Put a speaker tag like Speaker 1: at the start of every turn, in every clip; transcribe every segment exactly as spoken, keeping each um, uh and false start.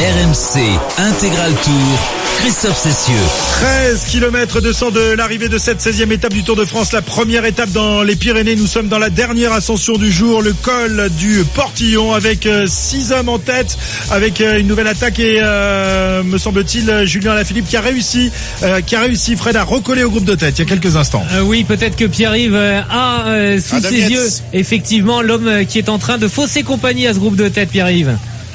Speaker 1: R M C Intégral Tour, Christophe Cessieux.
Speaker 2: treize kilomètres deux cents de l'arrivée de cette seizième étape du Tour de France, la première étape dans les Pyrénées. Nous sommes dans la dernière ascension du jour, le col du Portillon, avec six hommes en tête, avec une nouvelle attaque et euh, me semble-t-il Julien Alaphilippe qui a réussi, euh, qui a réussi Fred à recoller au groupe de tête il y a quelques instants.
Speaker 3: Euh, oui, peut-être que Pierre-Yves a euh, sous Adam ses Yates. yeux effectivement l'homme qui est en train de fausser compagnie à ce groupe de tête, Pierre-Yves.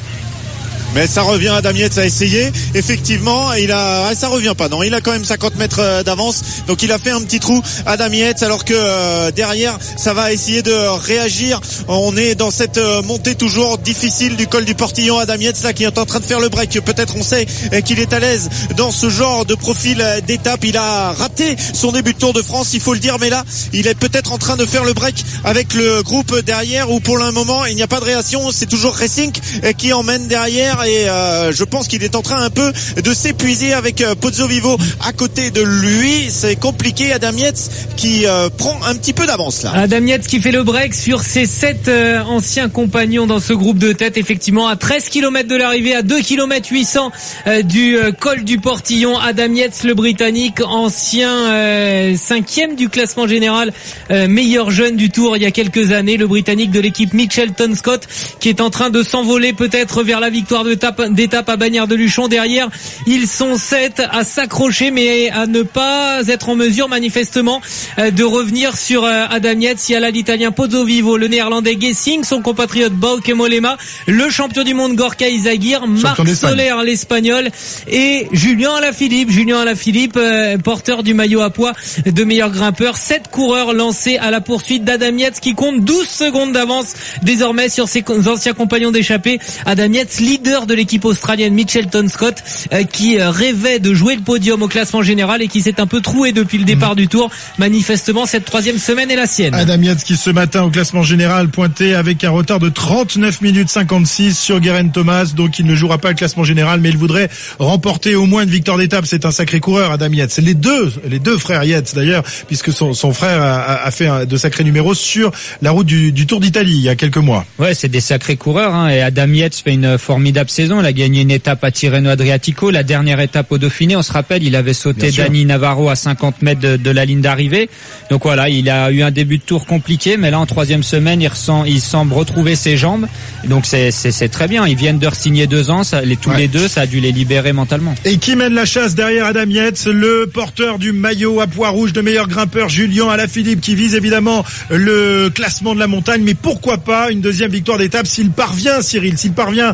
Speaker 4: Mais ça revient, Adam Yates a essayé, effectivement, il a, ça revient pas, non, il a quand même cinquante mètres d'avance, donc il a fait un petit trou, Adam Yates, alors que euh, derrière, ça va essayer de réagir. On est dans cette euh, montée toujours difficile du col du Portillon. Adam Yates là qui est en train de faire le break, peut-être on sait euh, qu'il est à l'aise dans ce genre de profil euh, d'étape. Il a raté son début de Tour de France, il faut le dire, mais là, il est peut-être en train de faire le break avec le groupe derrière, où pour le moment, il n'y a pas de réaction, c'est toujours Racing euh, qui emmène derrière. Et euh, je pense qu'il est en train un peu de s'épuiser avec euh, Pozzo Vivo à côté de lui. C'est compliqué. Adam Yates qui euh, prend un petit peu d'avance là.
Speaker 3: Adam Yates qui fait le break sur ses sept euh, anciens compagnons dans ce groupe de tête. Effectivement, à treize kilomètres de l'arrivée, à deux kilomètres huit cents euh, du euh, col du Portillon. Adam Yates, le Britannique, ancien euh, cinquième du classement général, euh, meilleur jeune du Tour il y a quelques années. Le Britannique de l'équipe Mitchelton Scott qui est en train de s'envoler peut-être vers la victoire de d'étape à Bagnères de Luchon. Derrière, ils sont sept à s'accrocher, mais à ne pas être en mesure manifestement de revenir sur Adam Yates. Il y a là l'Italien Pozzo Vivo, le Néerlandais Gessing, son compatriote Bauke Mollema, le champion du monde Gorka Izagirre, Marc Soler l'Espagnol et Julien Alaphilippe. Julien Alaphilippe, euh, porteur du maillot à pois de meilleur grimpeur. Sept coureurs lancés à la poursuite d'Adam Yates qui compte douze secondes d'avance désormais sur ses anciens compagnons d'échappée. Adam Yates, leader de l'équipe australienne Mitchelton Scott, euh, qui euh, rêvait de jouer le podium au classement général et qui s'est un peu troué depuis le départ mmh. du Tour. Manifestement, cette troisième semaine est la sienne.
Speaker 2: Adam Yates qui ce matin au classement général pointé avec un retard de trente-neuf minutes cinquante-six sur Geraint Thomas, donc il ne jouera pas le classement général, mais il voudrait remporter au moins une victoire d'étape. C'est un sacré coureur, Adam Yates. Les deux, les deux frères Yates d'ailleurs, puisque son, son frère a, a fait un, de sacrés numéros sur la route du, du Tour d'Italie il y a quelques mois.
Speaker 5: Ouais, c'est des sacrés coureurs, hein, et Adam Yates fait une formidable saison. Il a gagné une étape à Tirreno Adriatico, la dernière étape au Dauphiné. On se rappelle, il avait sauté Dani Navarro à cinquante mètres de, de la ligne d'arrivée. Donc voilà, il a eu un début de Tour compliqué, mais là en troisième semaine, il, ressent, il semble retrouver ses jambes. Donc c'est, c'est, c'est très bien. Ils viennent de re-signer deux ans, ça, les, tous ouais. les deux, ça a dû les libérer mentalement.
Speaker 2: Et qui mène la chasse derrière Adam Yates, le porteur du maillot à pois rouge de meilleur grimpeur, Julien Alaphilippe, qui vise évidemment le classement de la montagne, mais pourquoi pas une deuxième victoire d'étape s'il parvient, Cyril, s'il parvient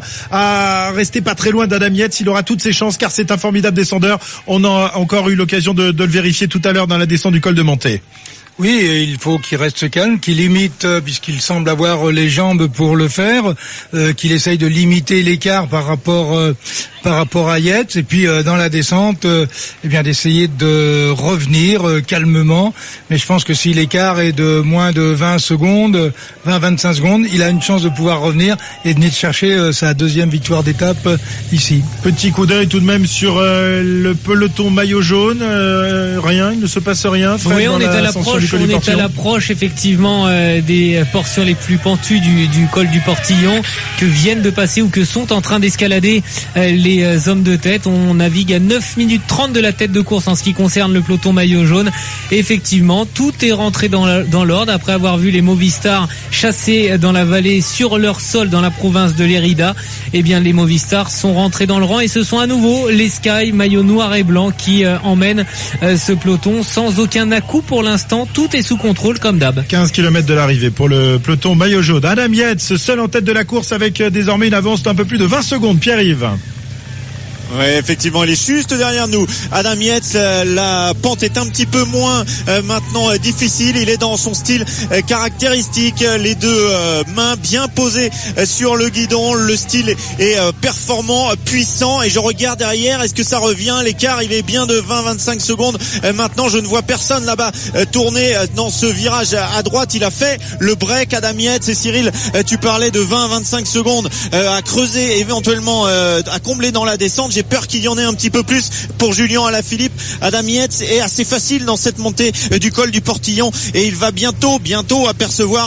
Speaker 2: à rester pas très loin d'Adam Yates, il aura toutes ses chances car c'est un formidable descendeur. On a encore eu l'occasion de, de le vérifier tout à l'heure dans la descente du col de Montée.
Speaker 6: Oui, il faut qu'il reste calme, qu'il limite, puisqu'il semble avoir les jambes pour le faire, euh, qu'il essaye de limiter l'écart par rapport euh, par rapport à Yates, et puis euh, dans la descente, euh, eh bien d'essayer de revenir euh, calmement. Mais je pense que si l'écart est de moins de vingt secondes, vingt à vingt-cinq secondes, il a une chance de pouvoir revenir et de venir chercher euh, sa deuxième victoire d'étape euh, ici.
Speaker 2: Petit coup d'œil tout de même sur euh, le peloton maillot jaune. Euh, rien, il ne se passe rien. Fred,
Speaker 3: oui, on est à l'approche. On est à l'approche effectivement euh, des portions les plus pentues du, du col du Portillon que viennent de passer ou que sont en train d'escalader euh, les euh, hommes de tête. On navigue à neuf minutes trente de la tête de course en ce qui concerne le peloton maillot jaune. Et effectivement, tout est rentré dans, la, dans l'ordre après avoir vu les Movistar chasser dans la vallée sur leur sol dans la province de Lérida. Eh bien, les Movistar sont rentrés dans le rang et ce sont à nouveau les Sky maillot noir et blanc qui euh, emmènent euh, ce peloton sans aucun à-coup pour l'instant. Tout est sous contrôle comme d'hab.
Speaker 2: quinze kilomètres de l'arrivée pour le peloton maillot jaune. Adam Yates, seul en tête de la course avec désormais une avance d'un peu plus de vingt secondes. Pierre-Yves.
Speaker 4: Oui, effectivement, il est juste derrière nous. Adam Yates, euh, la pente est un petit peu moins euh, maintenant euh, difficile. Il est dans son style euh, caractéristique. Les deux euh, mains bien posées euh, sur le guidon. Le style est, est euh, performant, puissant. Et je regarde derrière. Est-ce que ça revient? L'écart, il est bien de vingt à vingt-cinq secondes. Euh, maintenant, je ne vois personne là-bas euh, tourner euh, dans ce virage à, à droite. Il a fait le break, Adam Yates. Et Cyril, euh, tu parlais de vingt à vingt-cinq secondes euh, à creuser, éventuellement euh, à combler dans la descente. J'ai j'ai peur qu'il y en ait un petit peu plus pour Julien Alaphilippe. Adam Yates est assez facile dans cette montée du col du Portillon et il va bientôt, bientôt apercevoir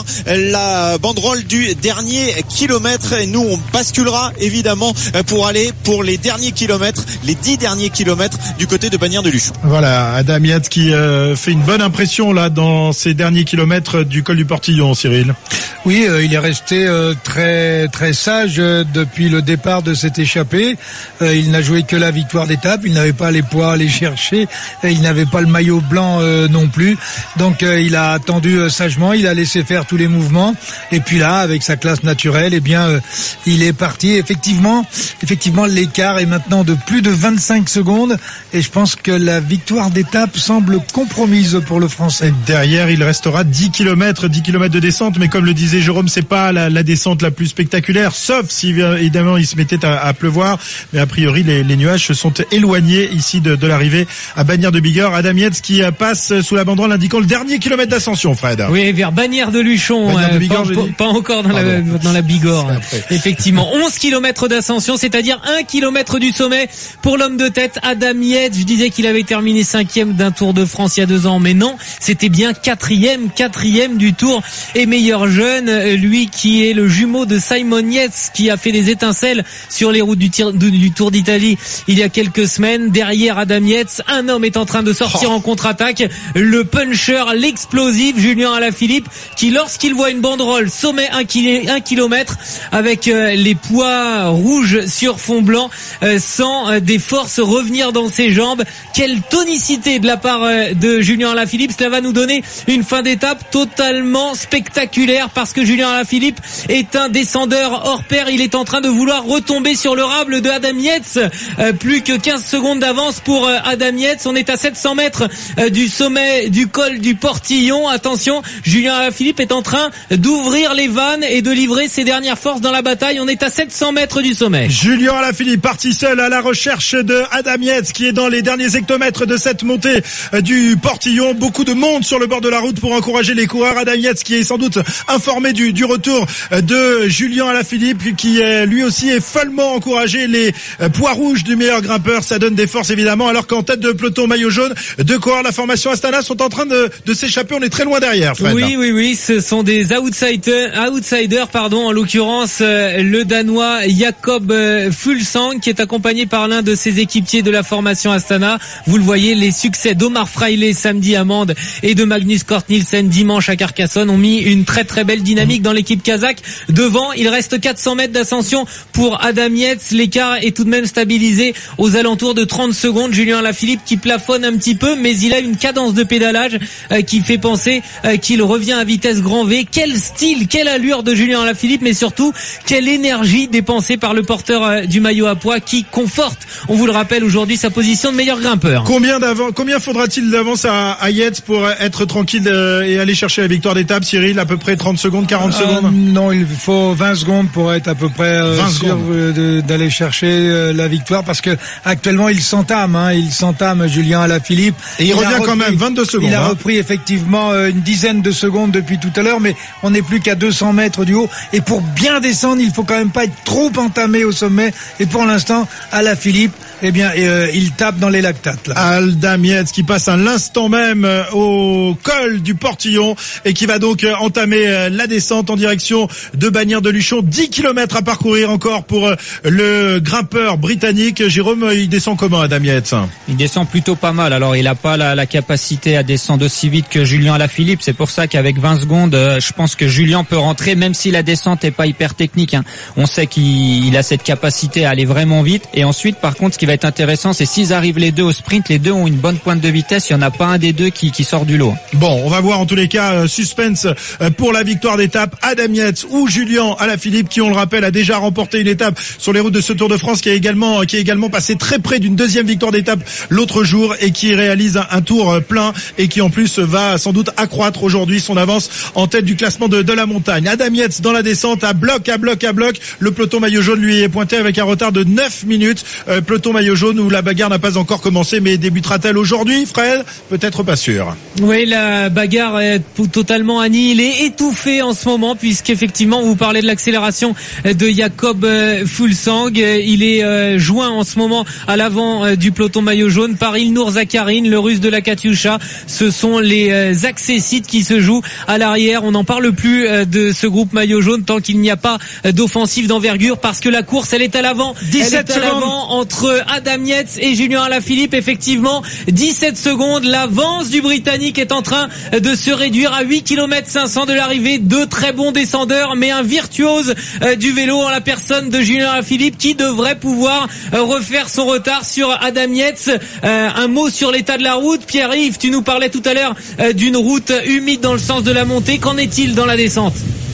Speaker 4: la banderole du dernier kilomètre. Et nous, on basculera évidemment pour aller pour les derniers kilomètres, les dix derniers kilomètres du côté de Bagnères de Luchon.
Speaker 2: Voilà, Adam Yates qui euh, fait une bonne impression là dans ces derniers kilomètres du col du Portillon, Cyril.
Speaker 6: Oui, euh, il est resté euh, très très sage euh, depuis le départ de cette échappée. Euh, il n'a joué que la victoire d'étape, il n'avait pas les poids à aller chercher, et il n'avait pas le maillot blanc euh, non plus. Donc euh, il a attendu euh, sagement, il a laissé faire tous les mouvements et puis là avec sa classe naturelle, eh bien euh, il est parti. Effectivement, effectivement l'écart est maintenant de plus de vingt-cinq secondes et je pense que la victoire d'étape semble compromise pour le Français.
Speaker 2: Derrière, il restera dix kilomètres, dix kilomètres de descente, mais comme le disait Jérôme, c'est pas la, la descente la plus spectaculaire, sauf si évidemment il se mettait à, à pleuvoir, mais a priori les, les nuages se sont éloignés ici de, de l'arrivée à Bagnères de Bigorre. Adam Yates qui passe sous la banderole indiquant le dernier kilomètre d'ascension, Fred.
Speaker 3: Oui, vers Bagnères de Luchon,
Speaker 2: Bagnères de
Speaker 3: euh,
Speaker 2: Bigorre,
Speaker 3: pas, pas, pas encore dans la, dans la Bigorre. Effectivement, onze kilomètres d'ascension, c'est-à-dire un kilomètre du sommet pour l'homme de tête Adam Yates. Je disais qu'il avait terminé cinquième d'un Tour de France il y a deux ans, mais non, c'était bien quatrième, quatrième du Tour et meilleur jeune, lui qui est le jumeau de Simon Yates, qui a fait des étincelles sur les routes du, tir, du, du Tour d'Italie il y a quelques semaines. Derrière Adam Yates, un homme est en train de sortir oh. en contre-attaque, le puncher, l'explosif Julien Alaphilippe, qui lorsqu'il voit une banderole sommet un kilomètre avec euh, les poids rouges sur fond blanc, euh, sent euh, des forces revenir dans ses jambes. Quelle tonicité de la part euh, de Julien Alaphilippe. Cela va nous donner une fin d'étape totalement spectaculaire parce que Julien Alaphilippe est un descendeur hors pair. Il est en train de vouloir retomber sur le rable de Adam Yates. Euh, plus que quinze secondes d'avance pour euh, Adam Yates. On est à sept cents mètres euh, du sommet du col du Portillon. Attention, Julien Alaphilippe est en train d'ouvrir les vannes et de livrer ses dernières forces dans la bataille. On est à sept cents mètres du sommet.
Speaker 2: Julien Alaphilippe parti seul à la recherche de Adam Yates qui est dans les derniers hectomètres de cette montée du Portillon. Beaucoup de monde sur le bord de la route pour encourager les coureurs. Adam Yates qui est sans doute informé du, du retour de Julien Alaphilippe qui lui aussi est follement encouragé. Les poids rouges du meilleur grimpeur, ça donne des forces évidemment, alors qu'en tête de peloton maillot jaune, deux coureurs de la formation Astana sont en train de, de s'échapper. On est très loin derrière, Fred.
Speaker 3: Oui, oui, oui, ce sont des outsiders, outsiders pardon, en l'occurrence le Danois Jakob Fuglsang qui est accompagné par l'un de ses équipiers de la formation Astana. Vous le voyez, les succès d'Omar Fraile samedi à Mende et de Magnus Cort Nielsen dimanche à Carcassonne ont mis une très très belle dynamique dans l'équipe kazakh. Devant, il reste quatre cents mètres d'ascension pour Adam Yates. L'écart est tout de même stabilisé aux alentours de trente secondes. Julien Alaphilippe qui plafonne un petit peu, mais il a une cadence de pédalage euh, qui fait penser euh, qu'il revient à vitesse grand V. Quel style, quelle allure de Julien Alaphilippe, mais surtout quelle énergie dépensée par le porteur euh, du maillot à pois qui conforte, on vous le rappelle aujourd'hui, sa position de meilleur grimpeur.
Speaker 2: Combien d'avance, combien faudra-t-il d'avance à, à Yates pour être tranquille euh, et aller chercher la victoire d'étape, Cyril? À peu près trente secondes, quarante
Speaker 6: euh,
Speaker 2: secondes?
Speaker 6: Non, il faut vingt secondes pour être à peu près euh, sûr euh, d'aller chercher euh, la victoire parce que actuellement il s'entame, hein, il s'entame Julien Alaphilippe.
Speaker 2: Et il, il revient repris, quand même vingt-deux secondes.
Speaker 6: Il a
Speaker 2: hein.
Speaker 6: repris effectivement euh, une dizaine de secondes depuis tout à l'heure, mais on n'est plus qu'à deux cents mètres du haut. Et pour bien descendre, il faut quand même pas être trop entamé au sommet. Et pour l'instant, Alaphilippe, eh bien, euh, il tape dans les lactates. Là.
Speaker 2: Adam Yates qui passe à l'instant même au col du Portillon et qui va donc entamer la descente en direction de Bagnères de Luchon. dix kilomètres à parcourir encore pour le grimpeur britannique. Jérôme, il descend comment, Adam Yates?
Speaker 5: Il descend plutôt pas mal. Alors, il n'a pas la, la capacité à descendre aussi vite que Julien Alaphilippe. C'est pour ça qu'avec vingt secondes, je pense que Julien peut rentrer, même si la descente est pas hyper technique. Hein. On sait qu'il a cette capacité à aller vraiment vite. Et ensuite, par contre, ce qui va être intéressant, c'est s'ils arrivent les deux au sprint, les deux ont une bonne pointe de vitesse. Il n'y en a pas un des deux qui, qui sort du lot.
Speaker 2: Bon, on va voir en tous les cas, euh, suspense euh, pour la victoire d'étape. Adam Yates ou Julien Alaphilippe, qui on le rappelle a déjà remporté une étape sur les routes de ce Tour de France, qui a également qui est également passé très près d'une deuxième victoire d'étape l'autre jour et qui réalise un, un tour euh, plein et qui en plus va sans doute accroître aujourd'hui son avance en tête du classement de, de la montagne. Adam Yates dans la descente à bloc, à bloc, à bloc. Le peloton maillot jaune lui est pointé avec un retard de neuf minutes. Euh, peloton maillot jaune où la bagarre n'a pas encore commencé, mais débutera-t-elle aujourd'hui, Fred? Peut-être pas sûr.
Speaker 3: Oui, la bagarre est totalement annihilée, étouffée en ce moment, puisqu'effectivement, vous parlez de l'accélération de Jakob Fuglsang. Il est joint en ce moment à l'avant du peloton maillot jaune par Ilnour Zakharine, le russe de la Katyusha. Ce sont les accessites qui se jouent à l'arrière. On n'en parle plus de ce groupe maillot jaune tant qu'il n'y a pas d'offensive d'envergure, parce que la course elle est à l'avant. dix-sept elle est à l'avant entre Adam Yates et Julien Alaphilippe. Effectivement, dix-sept secondes. L'avance du Britannique est en train de se réduire à huit kilomètres cinq cents de l'arrivée. Deux très bons descendeurs, mais un virtuose du vélo en la personne de Julien Alaphilippe qui devrait pouvoir refaire son retard sur Adam Yates. Euh, un mot sur l'état de la route. Pierre-Yves, tu nous parlais tout à l'heure euh, d'une route humide dans le sens de la montée. Qu'en est-il dans la descente ?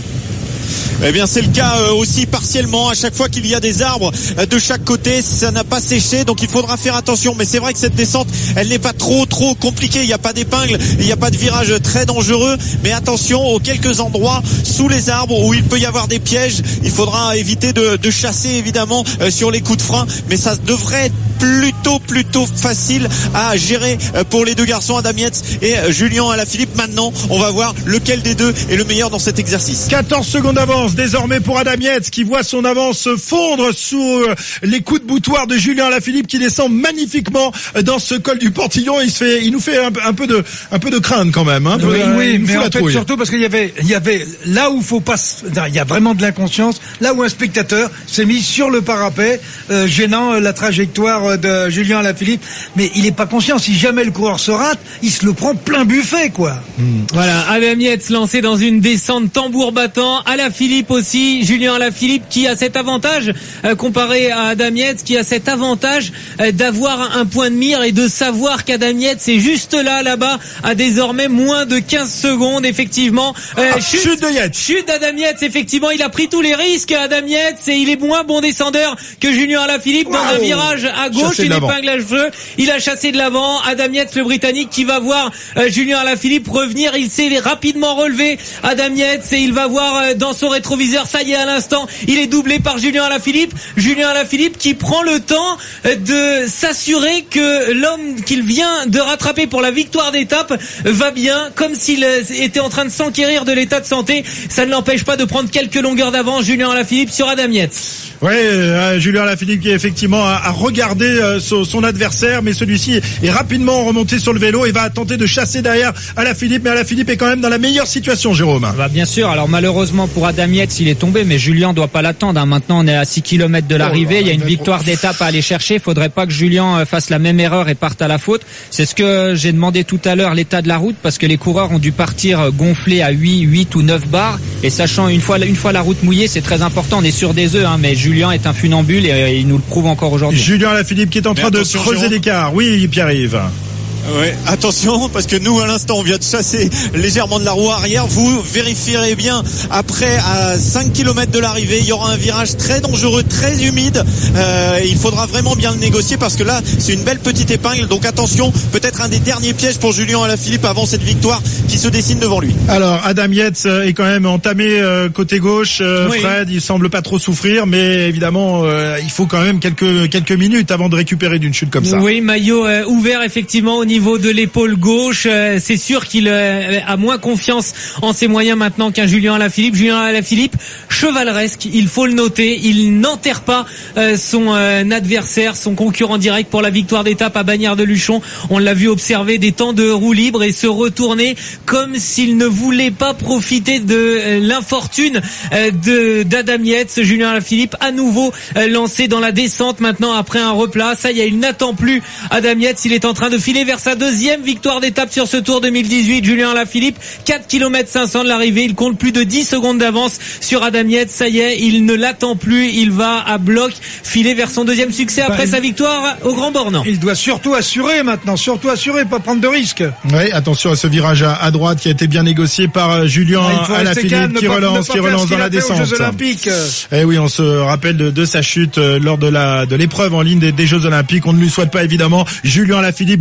Speaker 4: Eh bien, c'est le cas euh, aussi partiellement. À chaque fois qu'il y a des arbres euh, de chaque côté, ça n'a pas séché, donc il faudra faire attention. Mais c'est vrai que cette descente, elle n'est pas trop trop compliquée. Il n'y a pas d'épingle, il n'y a pas de virage très dangereux. Mais attention aux quelques endroits sous les arbres où il peut y avoir des pièges. Il faudra éviter de, de chasser évidemment euh, sur les coups de frein. Mais ça devrait être plutôt plutôt facile à gérer euh, pour les deux garçons, Adam Yates et euh, Julien Alaphilippe. Maintenant, on va voir lequel des deux est le meilleur dans cet exercice.
Speaker 2: quatorze secondes d'avance désormais pour Adam Yates qui voit son avance fondre sous les coups de boutoir de Julien Alaphilippe qui descend magnifiquement dans ce col du Portillon. Il se fait, il nous fait un, un peu de, un peu de crainte quand même. Hein.
Speaker 6: Oui,
Speaker 2: euh,
Speaker 6: oui, mais en fait
Speaker 2: trouille.
Speaker 6: surtout parce qu'il y avait, il y avait là où faut pas, il y a vraiment de l'inconscience, là où un spectateur s'est mis sur le parapet, euh, gênant la trajectoire de Julien Alaphilippe. Mais il est pas conscient. Si jamais le coureur se rate, il se le prend plein buffet, quoi.
Speaker 3: Mmh. Voilà, Adam Yates lancé dans une descente tambour battant. Alaphilippe aussi, Julien Alaphilippe qui a cet avantage euh, comparé à Adam Yates, qui a cet avantage euh, d'avoir un point de mire et de savoir qu'Adam Yates est juste là, là-bas, à désormais moins de quinze secondes, effectivement. Euh,
Speaker 2: ah, chute, chute de Yates.
Speaker 3: Chute d'Adam Yates, effectivement, il a pris tous les risques, Adam Yates, et il est moins bon descendeur que Julien Alaphilippe wow. dans un virage à gauche, une épingle à cheveux. Il a chassé de l'avant. Adam Yates, le Britannique, qui va voir euh, Julien Alaphilippe revenir. Il s'est rapidement relevé, Adam Yates, et il va voir euh, dans son rétroviseur. Ça y est, à l'instant, il est doublé par Julien Alaphilippe. Julien Alaphilippe qui prend le temps de s'assurer que l'homme qu'il vient de rattraper pour la victoire d'étape va bien, comme s'il était en train de s'enquérir de l'état de santé. Ça ne l'empêche pas de prendre quelques longueurs d'avance, Julien Alaphilippe, sur Adam Yates.
Speaker 2: Ouais, euh, Julien Alaphilippe qui effectivement a, a regardé euh, son, son adversaire, mais celui-ci est rapidement remonté sur le vélo et va tenter de chasser derrière Alaphilippe. Mais Alaphilippe est quand même dans la meilleure situation, Jérôme.
Speaker 5: Bah bien sûr. Alors malheureusement pour Adam Yates, il est tombé, mais Julien doit pas l'attendre. Hein. Maintenant, on est à six kilomètres de l'arrivée. Il y a une victoire d'étape à aller chercher. Il faudrait pas que Julien fasse la même erreur et parte à la faute. C'est ce que j'ai demandé tout à l'heure, l'état de la route, parce que les coureurs ont dû partir gonflés à huit, huit ou neuf bars. Et sachant une fois, une fois la route mouillée, c'est très important. On est sur des œufs, hein, mais Julien est un funambule et il nous le prouve encore aujourd'hui.
Speaker 2: Julien Alaphilippe qui est en train de creuser l'écart. Oui, Pierre-Yves.
Speaker 4: Ouais, attention, parce que nous à l'instant on vient de chasser légèrement de la roue arrière. Vous vérifierez bien après, à cinq kilomètres de l'arrivée, il y aura un virage très dangereux, très humide. Euh, il faudra vraiment bien le négocier parce que là c'est une belle petite épingle. Donc attention, peut-être un des derniers pièges pour Julien Alaphilippe avant cette victoire qui se dessine devant lui.
Speaker 2: Alors Adam Yates est quand même entamé euh, côté gauche. Euh, oui. Fred, il semble pas trop souffrir, mais évidemment euh, il faut quand même quelques quelques minutes avant de récupérer d'une chute comme ça.
Speaker 3: Oui, maillot euh, ouvert effectivement au niveau de l'épaule gauche. Euh, c'est sûr qu'il euh, a moins confiance en ses moyens maintenant qu'un Julien Alaphilippe. Julien Alaphilippe, chevaleresque, il faut le noter. Il n'enterre pas euh, son euh, adversaire, son concurrent direct pour la victoire d'étape à Bagnères-de-Luchon. On l'a vu observer des temps de roue libre et se retourner comme s'il ne voulait pas profiter de euh, l'infortune euh, de d'Adam Yates. Julien Alaphilippe à nouveau euh, lancé dans la descente maintenant après un replat. Ça y est, il n'attend plus Adam Yates. Il est en train de filer vers sa deuxième victoire d'étape sur ce Tour deux mille dix-huit. Julien Alaphilippe, quatre kilomètres cinq cents de l'arrivée. Il compte plus de dix secondes d'avance sur Adam Yates. Ça y est, il ne l'attend plus. Il va à bloc filer vers son deuxième succès après bah, sa victoire au Grand Bornand.
Speaker 6: Il doit surtout assurer maintenant, surtout assurer, pas prendre de risques.
Speaker 2: Oui, attention à ce virage à, à droite qui a été bien négocié par Julien ah, Alaphilippe qui relance, qui relance dans la descente.
Speaker 6: Aux Jeux Olympiques.
Speaker 2: Eh oui, on se rappelle de, de sa chute lors de la de l'épreuve en ligne des, des Jeux Olympiques. On ne lui souhaite pas évidemment. Julien Alaphilippe, Jérôme qui nous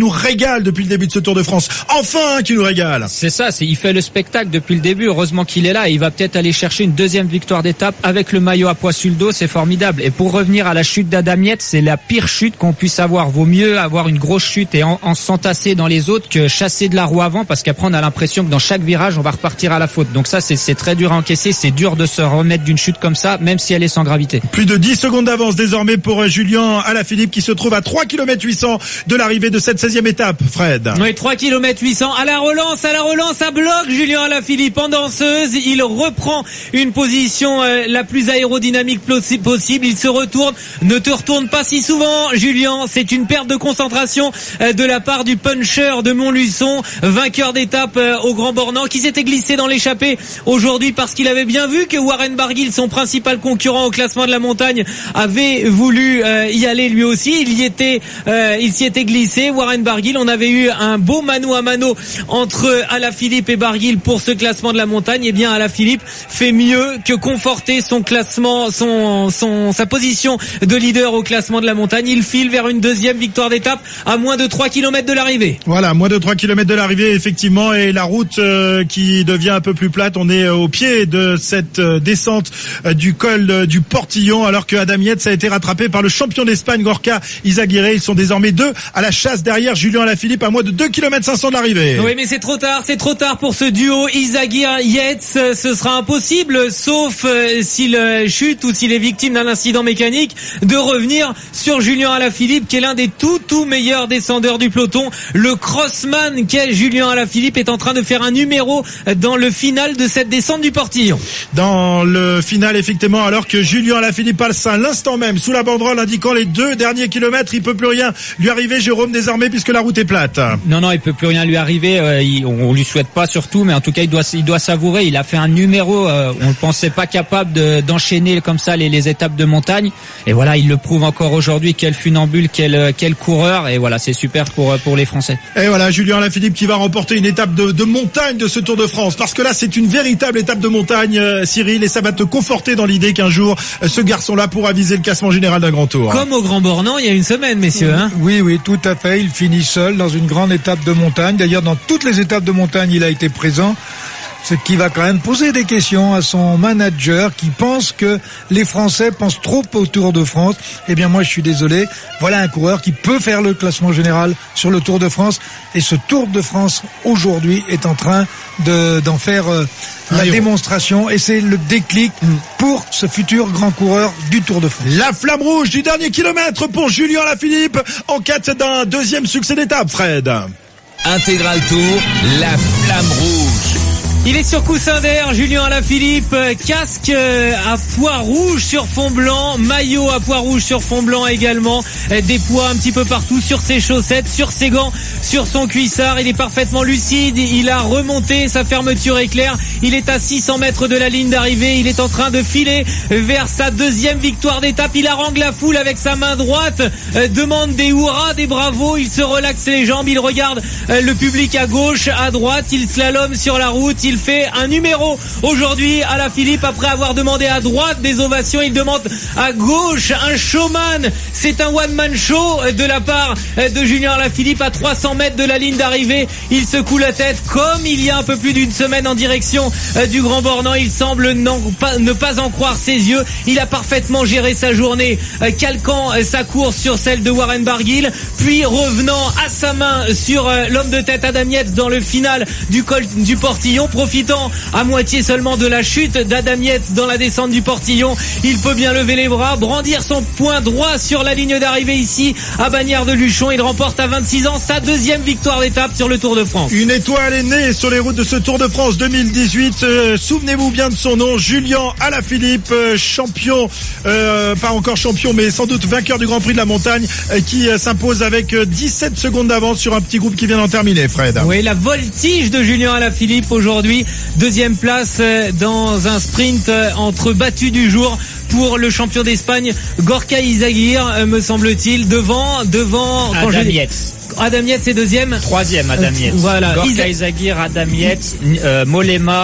Speaker 2: nous régale depuis le début de ce Tour de France. Enfin, hein, qui nous régale.
Speaker 5: C'est ça, c'est, il fait le spectacle depuis le début. Heureusement qu'il est là et il va peut-être aller chercher une deuxième victoire d'étape avec le maillot à pois sur le dos. C'est formidable. Et pour revenir à la chute d'Adam Yates, c'est la pire chute qu'on puisse avoir. Vaut mieux avoir une grosse chute et en, en s'entasser dans les autres que chasser de la roue avant, parce qu'après on a l'impression que dans chaque virage on va repartir à la faute. Donc ça c'est, c'est très dur à encaisser. C'est dur de se remettre d'une chute comme ça, même si elle est sans gravité.
Speaker 2: Plus de dix secondes d'avance désormais pour Julien Alaphilippe qui se trouve à trois kilomètres huit cents de l'arrivée de cette seizième étape, Fred.
Speaker 3: Oui, trois kilomètres huit cents à la relance, à la relance, à bloc, Julien Alaphilippe en danseuse. Il reprend une position euh, la plus aérodynamique possible. Il se retourne. Ne te retourne pas si souvent, Julien. C'est une perte de concentration euh, de la part du puncher de Montluçon, vainqueur d'étape euh, au Grand Bornand, qui s'était glissé dans l'échappée aujourd'hui parce qu'il avait bien vu que Warren Barguil, son principal concurrent au classement de la montagne, avait voulu euh, y aller lui aussi. Il y était, euh, il s'y était glissé. Warren Barguil, on avait eu un beau mano à mano entre Alaphilippe et Barguil pour ce classement de la montagne. Et bien Alaphilippe fait mieux que conforter son classement, son, son, sa position de leader au classement de la montagne. Il file vers une deuxième victoire d'étape à moins de trois kilomètres de l'arrivée.
Speaker 2: Voilà, moins de trois kilomètres de l'arrivée effectivement, et la route euh, qui devient un peu plus plate. On est au pied de cette euh, descente euh, du col euh, du Portillon, alors que Adam Yates a été rattrapé par le champion d'Espagne Gorka Izaguirre. Ils sont désormais deux à la chasse derrière Julien Alaphilippe à moins de deux kilomètres cinq cents de l'arrivée.
Speaker 3: Oui, mais c'est trop tard, c'est trop tard pour ce duo Izaguirre-Yates. Ce sera impossible, sauf euh, s'il euh, chute ou s'il est victime d'un incident mécanique, de revenir sur Julien Alaphilippe, qui est l'un des tout tout meilleurs descendeurs du peloton. Le crossman qu'est Julien Alaphilippe est en train de faire un numéro dans le final de cette descente du Portillon.
Speaker 2: Dans le final, effectivement, alors que Julien Alaphilippe passe à l'instant même sous la banderole indiquant les deux derniers kilomètres, il peut plus rien lui arriver, Jérôme, désormais, puisque la route est plate.
Speaker 5: Non, non, il peut plus rien lui arriver. Euh, il, on, on lui souhaite pas surtout, mais en tout cas, il doit, il doit savourer. Il a fait un numéro. Euh, on ne pensait pas capable de, d'enchaîner comme ça les, les étapes de montagne. Et voilà, il le prouve encore aujourd'hui. Quel funambule, quel, quel coureur. Et voilà, c'est super pour pour les Français.
Speaker 2: Et voilà, Julien Alaphilippe qui va remporter une étape de, de montagne de ce Tour de France, parce que là, c'est une véritable étape de montagne, euh, Cyril, et ça va te conforter dans l'idée qu'un jour, euh, ce garçon-là pourra viser le classement général d'un grand tour.
Speaker 3: Comme au Grand Bornand, il y a une semaine, messieurs. Hein.
Speaker 6: Oui, oui, tout à fait. Il finit seul dans une grande étape de montagne. D'ailleurs, dans toutes les étapes de montagne, il a été présent. Ce qui va quand même poser des questions à son manager qui pense que les Français pensent trop au Tour de France. Eh bien, moi, je suis désolé. Voilà un coureur qui peut faire le classement général sur le Tour de France. Et ce Tour de France, aujourd'hui, est en train de, d'en faire euh, la
Speaker 2: héros.
Speaker 6: démonstration. Et c'est le déclic pour ce futur grand coureur du Tour de France.
Speaker 2: La flamme rouge du dernier kilomètre pour Julien Alaphilippe en quête d'un deuxième succès d'étape, Fred.
Speaker 1: Intégral Tour, la flamme rouge.
Speaker 3: Il est sur coussin d'air, Julien Alaphilippe, casque à pois rouge sur fond blanc, maillot à pois rouge sur fond blanc également, des pois un petit peu partout sur ses chaussettes, sur ses gants, sur son cuissard. Il est parfaitement lucide, il a remonté, sa fermeture est claire, il est à six cents mètres de la ligne d'arrivée, il est en train de filer vers sa deuxième victoire d'étape. Il harangue la foule avec sa main droite, demande des hurrahs, des bravos, il se relaxe les jambes, il regarde le public à gauche, à droite, il slalome sur la route, il fait un numéro aujourd'hui à Alaphilippe après avoir demandé à droite des ovations. Il demande à gauche un showman. C'est un one-man show de la part de Julien Alaphilippe à trois cents mètres de la ligne d'arrivée. Il secoue la tête comme il y a un peu plus d'une semaine en direction du Grand Bornand. Il semble ne pas en croire ses yeux. Il a parfaitement géré sa journée, calquant sa course sur celle de Warren Barguil, puis revenant à sa main sur l'homme de tête Adam Yates dans le final du col du Portillon, profitant à moitié seulement de la chute d'Adam Yates dans la descente du Portillon. Il peut bien lever les bras, brandir son poing droit sur la ligne d'arrivée ici à Bagnères-de-Luchon. Il remporte à vingt-six ans sa deuxième victoire d'étape sur le Tour de France.
Speaker 2: Une étoile est née sur les routes de ce Tour de France deux mille dix-huit. Euh, souvenez-vous bien de son nom, Julien Alaphilippe, euh, champion, euh, pas encore champion, mais sans doute vainqueur du Grand Prix de la Montagne, euh, qui euh, s'impose avec euh, dix-sept secondes d'avance sur un petit groupe qui vient d'en terminer, Fred.
Speaker 3: Oui, la voltige de Julien Alaphilippe aujourd'hui. Deuxième place dans un sprint entre battus du jour pour le champion d'Espagne Gorka Izaguirre, me semble-t-il, devant devant
Speaker 5: Adam je... Yates.
Speaker 3: Adam Yates est deuxième.
Speaker 5: Troisième Adam Yates.
Speaker 3: Voilà.
Speaker 5: Gorka Izaguirre, Adam Yates, euh, Mollema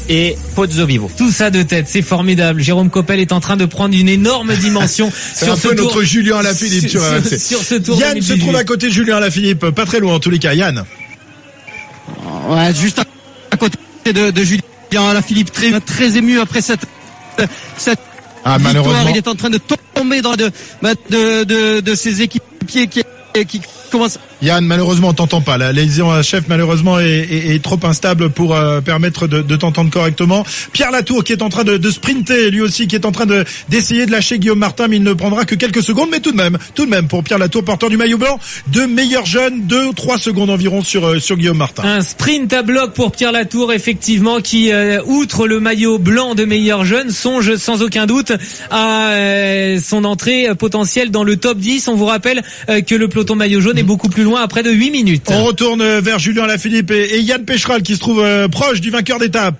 Speaker 5: et Pozzo Vivo.
Speaker 3: Tout ça de tête, c'est formidable. Jérôme Coppel est en train de prendre une énorme dimension
Speaker 2: c'est
Speaker 3: sur
Speaker 2: un
Speaker 3: ce
Speaker 2: peu
Speaker 3: tour.
Speaker 2: notre Julien Alaphilippe sur,
Speaker 3: sur,
Speaker 2: sur,
Speaker 3: sur ce tour.
Speaker 2: Yann se trouve à côté de Julien Alaphilippe, pas très loin en tous les cas. Yann.
Speaker 7: Ouais, juste à côté de, de Julien Alaphilippe, très, très ému après cette, cette
Speaker 2: ah,
Speaker 7: victoire.
Speaker 2: Malheureusement.
Speaker 7: Il est en train de tomber dans de, de, de, de ses équipiers qui, qui commencent.
Speaker 2: Yann, malheureusement, on t'entend pas. La lésion à chef, malheureusement, est, est, est trop instable pour euh, permettre de, de t'entendre correctement. Pierre Latour, qui est en train de, de sprinter, lui aussi, qui est en train de d'essayer de lâcher Guillaume Martin, mais il ne prendra que quelques secondes. Mais tout de même, tout de même, pour Pierre Latour, porteur du maillot blanc, de meilleurs jeunes, deux, trois secondes environ sur euh, sur Guillaume Martin.
Speaker 3: Un sprint à bloc pour Pierre Latour, effectivement, qui, euh, outre le maillot blanc de meilleurs jeunes, songe sans aucun doute à euh, son entrée potentielle dans le top dix. On vous rappelle euh, que le peloton maillot jaune est beaucoup plus loin, à près de huit minutes.
Speaker 2: On retourne vers Julien Alaphilippe et, et Yann Pécheral qui se trouve euh, proche du vainqueur d'étape.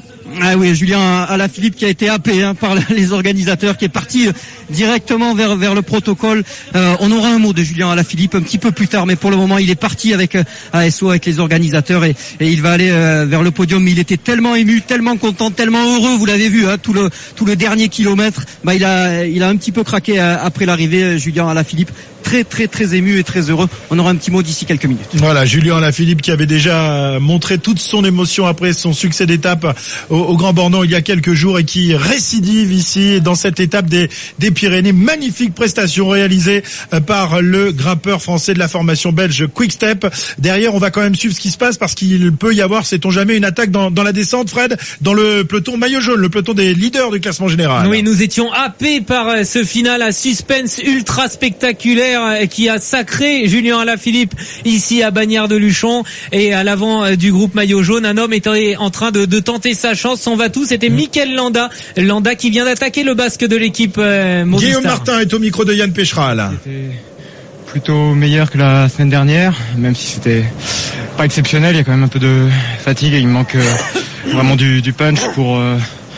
Speaker 7: Ah oui, Julien Alaphilippe qui a été happé hein, par les organisateurs, qui est parti directement vers vers le protocole. Euh, on aura un mot de Julien Alaphilippe un petit peu plus tard, mais pour le moment il est parti avec euh, A S O, avec les organisateurs, et, et il va aller euh, vers le podium. Il était tellement ému, tellement content, tellement heureux. Vous l'avez vu, hein, tout le tout le dernier kilomètre. Bah il a il a un petit peu craqué euh, après l'arrivée. Julien Alaphilippe, très très très ému et très heureux. On aura un petit mot d'ici quelques minutes.
Speaker 2: Voilà, Julien Alaphilippe qui avait déjà montré toute son émotion après son succès d'étape au, au Grand Bornand il y a quelques jours et qui récidive ici dans cette étape des, des Pyrénées. Magnifique prestation réalisée par le grimpeur français de la formation belge Quick Step. Derrière, on va quand même suivre ce qui se passe parce qu'il peut y avoir, sait-on jamais, une attaque dans, dans la descente, Fred, dans le peloton maillot jaune, le peloton des leaders du classement général.
Speaker 3: Oui, nous étions happés par ce final à suspense ultra spectaculaire qui a sacré Julien Alaphilippe ici à Bagnères-de-Luchon, et à l'avant du groupe maillot jaune, un homme était en train de, de tenter sa chance. Son va-tout, c'était Mikel Landa, Landa qui vient d'attaquer le basque de l'équipe euh, Movistar.
Speaker 2: Guillaume Martin est au micro de Yann Pécheral.
Speaker 8: C'était plutôt meilleur que la semaine dernière, même si c'était pas exceptionnel. Il y a quand même un peu de fatigue et il manque euh, vraiment du, du punch pour euh,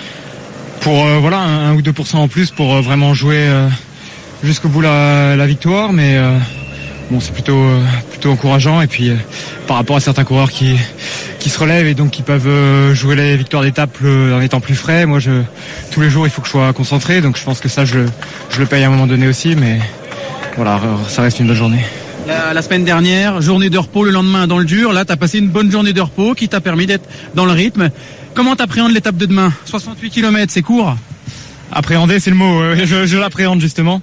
Speaker 8: pour euh, voilà un, un ou deux pour cent en plus pour euh, vraiment jouer euh, jusqu'au bout la, la victoire. Mais euh, bon, c'est plutôt euh, plutôt encourageant. Et puis euh, par rapport à certains coureurs qui qui se relèvent et donc qui peuvent euh, jouer les victoires d'étape en étant plus frais. Moi, je tous les jours, il faut que je sois concentré. Donc je pense que ça, je je le paye à un moment donné aussi. Mais voilà, ça reste une bonne journée.
Speaker 9: La, la semaine dernière, journée de repos, le lendemain dans le dur. Là, tu as passé une bonne journée de repos qui t'a permis d'être dans le rythme. Comment t'appréhendes l'étape de demain ? soixante-huit kilomètres, c'est court ?
Speaker 8: Appréhender, c'est le mot. Je, je l'appréhende justement.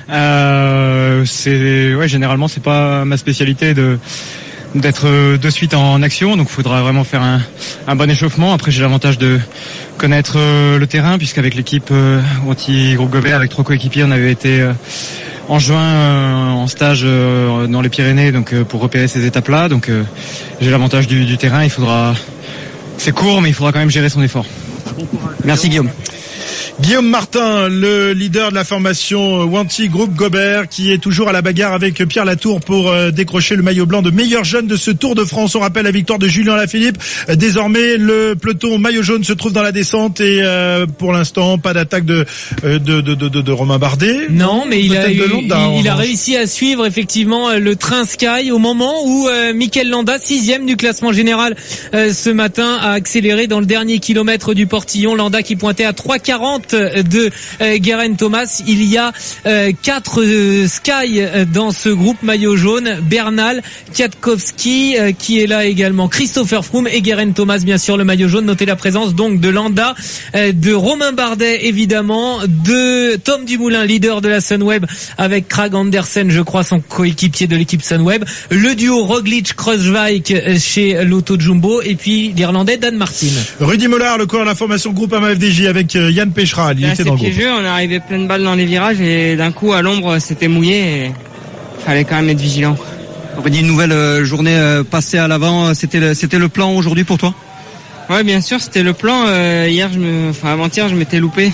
Speaker 8: Euh, c'est ouais, généralement, c'est pas ma spécialité de d'être de suite en action. Donc, il faudra vraiment faire un, un bon échauffement. Après, j'ai l'avantage de connaître le terrain puisqu'avec l'équipe anti-groupe Gobert, avec trois coéquipiers, on avait été en juin euh, en stage euh, dans les Pyrénées, donc euh, pour repérer ces étapes-là. Donc euh, j'ai l'avantage du, du terrain. Il faudra, c'est court, mais il faudra quand même gérer son effort.
Speaker 7: Merci Guillaume.
Speaker 2: Guillaume Martin, le leader de la formation Wanty Groupe Gobert, qui est toujours à la bagarre avec Pierre Latour pour euh, décrocher le maillot blanc de meilleur jeune de ce Tour de France. On rappelle la victoire de Julien Alaphilippe. Euh, désormais, le peloton maillot jaune se trouve dans la descente et euh, pour l'instant, pas d'attaque de, euh, de, de, de, de Romain Bardet.
Speaker 3: Non, mais il a, eu,
Speaker 2: Landa,
Speaker 3: il, il a réussi à suivre effectivement le train Sky au moment où euh, Mikel Landa, sixième du classement général euh, ce matin, a accéléré dans le dernier kilomètre du portillon. Landa qui pointait à trois quarante de euh, Geraint Thomas. Il y a euh, quatre euh, Sky dans ce groupe maillot jaune. Bernal, Kwiatkowski euh, qui est là également, Christopher Froome et Geraint Thomas, bien sûr, le maillot jaune. Notez la présence donc de Landa, euh, de Romain Bardet évidemment, de Tom Dumoulin, leader de la Sunweb, avec Krag Andersen, je crois, son coéquipier de l'équipe Sunweb, le duo Roglic-Kruijswijk chez l'Auto Jumbo, et puis l'Irlandais Dan Martin.
Speaker 2: Rudy Mollard, le coureur de la formation groupe A M A F D J avec euh, Yann Pécheral. Il était dans le groupe.
Speaker 10: On est arrivé plein de balles dans les virages et d'un coup à l'ombre c'était mouillé et fallait quand même être vigilant.
Speaker 7: On va dire une nouvelle euh, journée euh, passée à l'avant. C'était le, c'était le plan aujourd'hui pour toi ?
Speaker 10: Ouais, bien sûr, c'était le plan. Euh, hier, je me, enfin avant-hier, je m'étais loupé.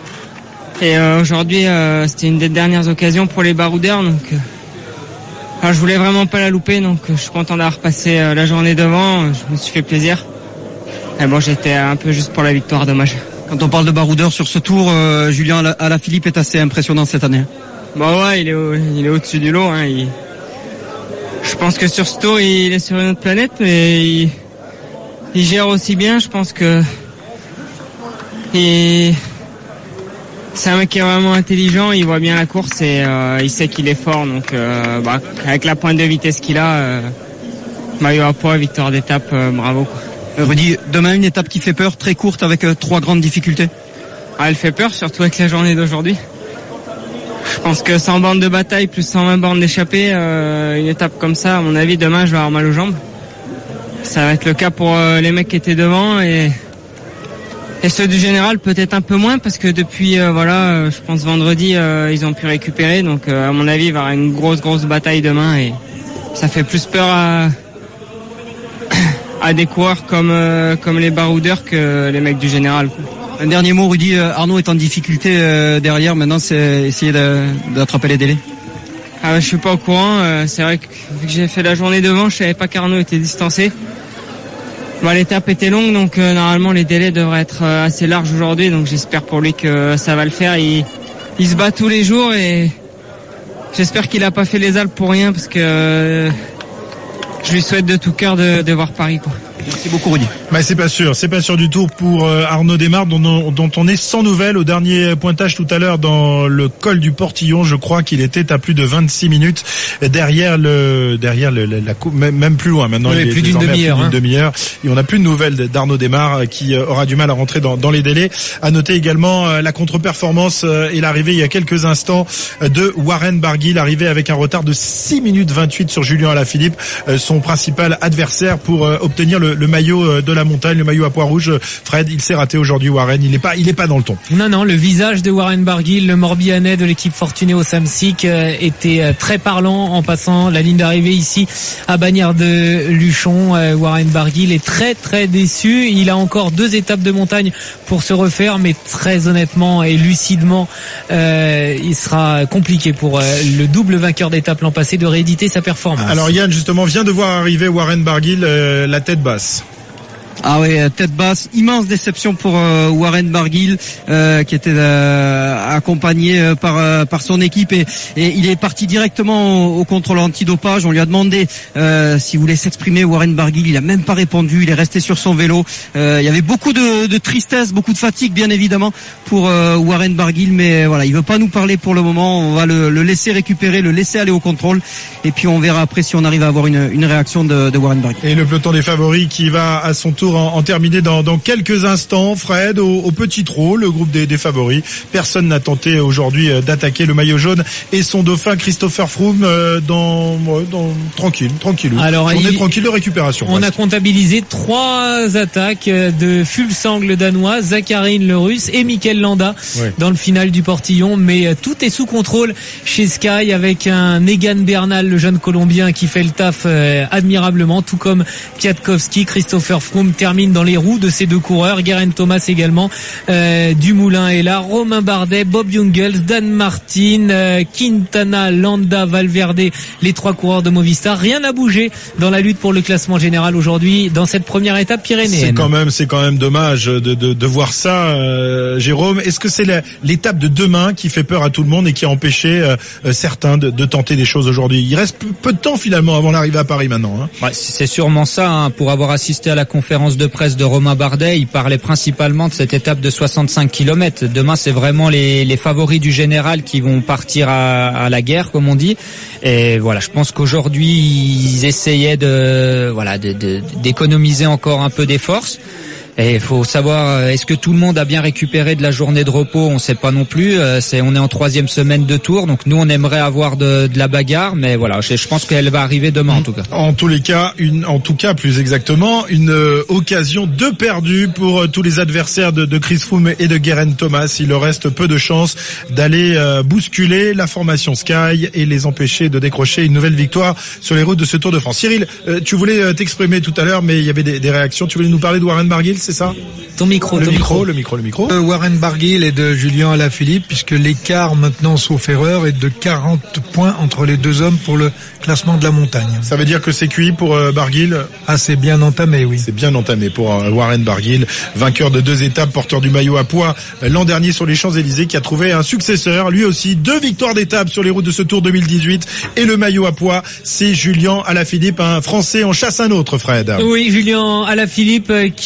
Speaker 10: Et euh, aujourd'hui, euh, c'était une des dernières occasions pour les baroudeurs, donc euh, enfin, je voulais vraiment pas la louper, donc euh, je suis content d'avoir passé euh, la journée devant. Je me suis fait plaisir. Et bon, j'étais un peu juste pour la victoire, dommage.
Speaker 7: Quand on parle de baroudeur sur ce tour, euh, Julien Alaphilippe est assez impressionnant cette année.
Speaker 10: Bah ouais, il est, au, il est au-dessus du lot. Hein. Il... Je pense que sur ce tour, il est sur une autre planète, mais il, il gère aussi bien. Je pense que Et c'est un mec qui est vraiment intelligent, il voit bien la course et euh, il sait qu'il est fort. Donc euh, bah, avec la pointe de vitesse qu'il a, euh, maillot à poids, victoire d'étape, euh, bravo quoi.
Speaker 7: Rudy, demain une étape qui fait peur, très courte avec euh, trois grandes difficultés.
Speaker 10: Ah, elle fait peur, surtout avec la journée d'aujourd'hui. Je pense que cent bornes de bataille plus cent vingt bornes d'échappée, euh, une étape comme ça, à mon avis, demain je vais avoir mal aux jambes. Ça va être le cas pour euh, les mecs qui étaient devant et, et ceux du général peut-être un peu moins parce que depuis, euh, voilà, euh, je pense vendredi, euh, ils ont pu récupérer. Donc euh, à mon avis, il va y avoir une grosse, grosse bataille demain et ça fait plus peur à... à des coureurs comme euh, comme les baroudeurs que les mecs du général.
Speaker 7: Un dernier mot, Rudy. Arnaud est en difficulté euh, derrière. Maintenant, c'est essayer de, d'attraper les délais.
Speaker 10: Ah, je suis pas au courant. Euh, c'est vrai que vu que j'ai fait la journée devant, je savais pas qu'Arnaud était distancé. Bon, l'étape était longue, donc euh, normalement les délais devraient être euh, assez larges aujourd'hui. Donc j'espère pour lui que ça va le faire. Il, il se bat tous les jours et j'espère qu'il a pas fait les Alpes pour rien parce que euh, je lui souhaite de tout cœur de, de voir Paris, quoi.
Speaker 7: Merci beaucoup, Rudy.
Speaker 2: Bah, c'est pas sûr, c'est pas sûr du tout pour euh, Arnaud Desmar, dont, on, dont on est sans nouvelles au dernier pointage tout à l'heure dans le col du Portillon. Je crois qu'il était à plus de vingt-six minutes derrière le, derrière le, la coupe, même, même plus loin. Maintenant,
Speaker 3: oui,
Speaker 2: il est
Speaker 3: plus d'une demi-heure.
Speaker 2: Plus d'une
Speaker 3: hein.
Speaker 2: demi-heure. Et on n'a plus de nouvelles d'Arnaud Desmar qui euh, aura du mal à rentrer dans, dans les délais. À noter également euh, la contre-performance euh, et l'arrivée il y a quelques instants euh, de Warren Barguil, arrivé avec un retard de six minutes vingt-huit sur Julien Alaphilippe, euh, son principal adversaire pour euh, obtenir le, le maillot de la montagne, le maillot à pois rouge. Fred, il s'est raté aujourd'hui, Warren. Il n'est pas, il est pas dans le ton.
Speaker 3: Non, non, le visage de Warren Barguil, le Morbihanais de l'équipe Fortunéo Samsic, euh, était euh, très parlant en passant la ligne d'arrivée ici à Bagnères de Luchon. Euh, Warren Barguil est très, très déçu. Il a encore deux étapes de montagne pour se refaire, mais très honnêtement et lucidement, euh, il sera compliqué pour euh, le double vainqueur d'étape l'an passé de rééditer sa performance.
Speaker 2: Alors Yann, justement, vient de voir arriver Warren Barguil, euh, la tête basse.
Speaker 7: Ah oui, tête basse, immense déception pour euh, Warren Barguil euh, qui était euh, accompagné euh, par euh, par son équipe et, et il est parti directement au, au contrôle antidopage. On lui a demandé euh, s'il voulait s'exprimer. Warren Barguil, il a même pas répondu. Il est resté sur son vélo. Euh, il y avait beaucoup de, de tristesse, beaucoup de fatigue, bien évidemment, pour euh, Warren Barguil, mais voilà, il veut pas nous parler pour le moment. On va le, le laisser récupérer, le laisser aller au contrôle, et puis on verra après si on arrive à avoir une, une réaction de, de Warren Barguil.
Speaker 2: Et le peloton des favoris qui va à son tour en, en terminer dans, dans quelques instants. Fred, au, au petit trot, le groupe des, des favoris. Personne n'a tenté aujourd'hui d'attaquer le maillot jaune et son dauphin Christopher Froome euh, dans, ouais, dans tranquille, tranquille.
Speaker 3: Alors,
Speaker 2: on
Speaker 3: il,
Speaker 2: est tranquille de récupération.
Speaker 3: On
Speaker 2: presque.
Speaker 3: a comptabilisé trois attaques de Fulsang le danois, Zakharine le russe et Mikel Landa ouais. dans le final du Portillon, mais tout est sous contrôle chez Sky avec un Egan Bernal, le jeune Colombien, qui fait le taf euh, admirablement, tout comme Kwiatkowski. Christopher Froome termine dans les roues de ces deux coureurs, Geraint Thomas également, euh, Dumoulin est là, Romain Bardet, Bob Jungels, Dan Martin, euh, Quintana, Landa, Valverde, les trois coureurs de Movistar. Rien n'a bougé dans la lutte pour le classement général aujourd'hui dans cette première étape pyrénéenne.
Speaker 2: C'est quand même, c'est quand même dommage de, de, de voir ça, euh, Jérôme. Est-ce que c'est la, l'étape de demain qui fait peur à tout le monde et qui a empêché euh, certains de, de tenter des choses aujourd'hui? Il reste peu, peu de temps finalement avant l'arrivée à Paris maintenant. Hein.
Speaker 5: Ouais, c'est sûrement ça. Hein. Pour avoir assisté à la conférence de presse de Romain Bardet, il parlait principalement de cette étape de soixante-cinq kilomètres. Demain, c'est vraiment les, les favoris du général qui vont partir à, à la guerre, comme on dit. Et voilà, je pense qu'aujourd'hui, ils essayaient de, voilà, de, de, d'économiser encore un peu des forces. Et il faut savoir, est-ce que tout le monde a bien récupéré de la journée de repos? On ne sait pas non plus. C'est, on est en troisième semaine de tour, donc nous on aimerait avoir de, de la bagarre, mais voilà, je, je pense qu'elle va arriver demain en tout cas.
Speaker 2: En tous les cas, une, en tout cas plus exactement, une euh, occasion de perdu pour euh, tous les adversaires de, de Chris Froome et de Geraint Thomas. Il leur reste peu de chances d'aller euh, bousculer la formation Sky et les empêcher de décrocher une nouvelle victoire sur les routes de ce Tour de France. Cyril, euh, tu voulais euh, t'exprimer tout à l'heure, mais il y avait des, des réactions. Tu voulais nous parler de Warren Barguil, c'est ça?
Speaker 3: Ton micro,
Speaker 2: le
Speaker 3: ton
Speaker 2: micro,
Speaker 3: micro,
Speaker 2: le micro, le micro.
Speaker 6: Euh, Warren Barguil et de Julien Alaphilippe, puisque l'écart maintenant, sauf erreur, est de quarante points entre les deux hommes pour le classement de la montagne.
Speaker 2: Ça veut dire que c'est cuit pour euh, Barguil?
Speaker 6: Ah, c'est bien entamé, oui.
Speaker 2: C'est bien entamé pour euh, Warren Barguil, vainqueur de deux étapes, porteur du maillot à pois euh, l'an dernier sur les Champs-Élysées, qui a trouvé un successeur, lui aussi, deux victoires d'étape sur les routes de ce Tour deux mille dix-huit, et le maillot à pois, c'est Julien Alaphilippe, un Français en chasse un autre, Fred.
Speaker 3: Oui, Julien Alaphilippe, qui est le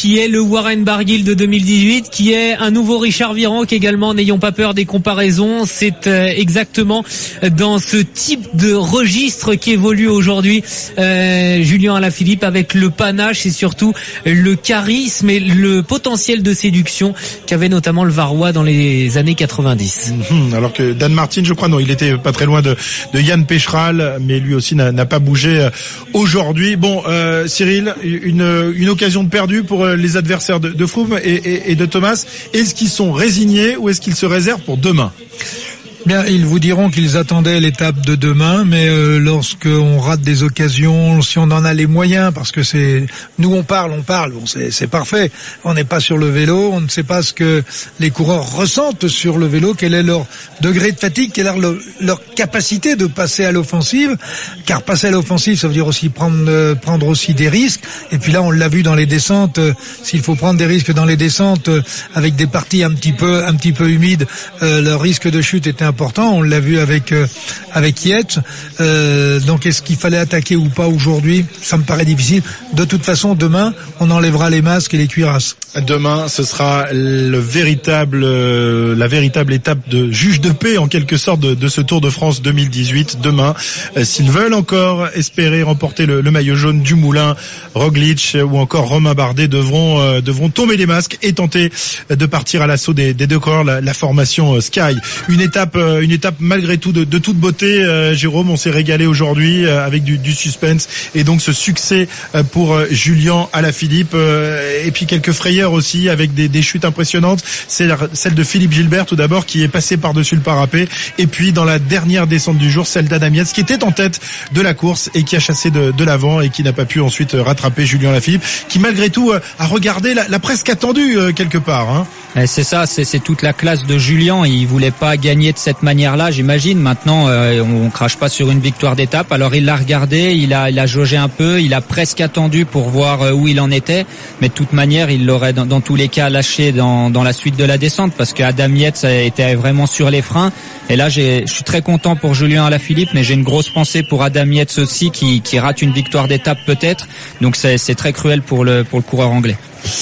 Speaker 3: Warren Barguil de deux mille dix-huit, qui est un nouveau Richard Virenque également. N'ayons pas peur des comparaisons. C'est euh, exactement dans ce type de registre qu'évolue aujourd'hui euh, Julien Alaphilippe, avec le panache et surtout le charisme et le potentiel de séduction qu'avait notamment le Varois dans les années quatre-vingt-dix.
Speaker 2: Mmh, alors que Dan Martin, je crois, non, il était pas très loin de, de Yann Pécheral, mais lui aussi n'a, n'a pas bougé aujourd'hui. Bon, euh, Cyril, une, une occasion de perdue pour les adversaires de, de Froome et, et, et de Thomas. Est-ce qu'ils sont résignés ou est-ce qu'ils se réservent pour demain?
Speaker 6: Bien, ils vous diront qu'ils attendaient l'étape de demain, mais euh, lorsque on rate des occasions, si on en a les moyens, parce que c'est nous on parle, on parle, bon c'est c'est parfait. On n'est pas sur le vélo, on ne sait pas ce que les coureurs ressentent sur le vélo, quel est leur degré de fatigue, quelle est leur, leur capacité de passer à l'offensive. Car passer à l'offensive, ça veut dire aussi prendre euh, prendre aussi des risques. Et puis là, on l'a vu dans les descentes. Euh, s'il faut prendre des risques dans les descentes euh, avec des parties un petit peu un petit peu humides, euh, le risque de chute était important, on l'a vu avec euh, avec Yates. Euh, donc est-ce qu'il fallait attaquer ou pas aujourd'hui? Ça me paraît difficile. De toute façon, demain, on enlèvera les masques et les cuirasses.
Speaker 2: Demain, ce sera le véritable, euh, la véritable étape de juge de paix en quelque sorte de, de ce Tour de France deux mille dix-huit. Demain, euh, s'ils veulent encore espérer remporter le, le maillot jaune, Dumoulin, Roglic ou encore Romain Bardet devront euh, devront tomber les masques et tenter de partir à l'assaut des, des deux coureurs, la, la formation euh, Sky. Une étape, euh, une étape malgré tout de, de toute beauté. Euh, Jérôme, on s'est régalé aujourd'hui euh, avec du, du suspense et donc ce succès euh, pour euh, Julien Alaphilippe euh, et puis quelques frayeurs aussi avec des, des chutes impressionnantes. C'est celle de Philippe Gilbert tout d'abord qui est passé par-dessus le parapet, et puis dans la dernière descente du jour, celle d'Adam Yates qui était en tête de la course et qui a chassé de, de l'avant et qui n'a pas pu ensuite rattraper Julien Alaphilippe, qui malgré tout a regardé la, la presque attendue quelque part. Hein.
Speaker 5: C'est ça, c'est, c'est toute la classe de Julien. Il voulait pas gagner de cette manière-là, j'imagine. Maintenant, euh, on, on crache pas sur une victoire d'étape. Alors il l'a regardé, il a, il a jaugé un peu, il a presque attendu pour voir où il en était. Mais de toute manière, il l'aurait dans, dans tous les cas lâché dans, dans la suite de la descente, parce que Adam Yates était vraiment sur les freins. Et là, j'ai, je suis très content pour Julien Alaphilippe, mais j'ai une grosse pensée pour Adam Yates aussi, qui, qui rate une victoire d'étape peut-être. Donc c'est, c'est très cruel pour le, pour le coureur anglais.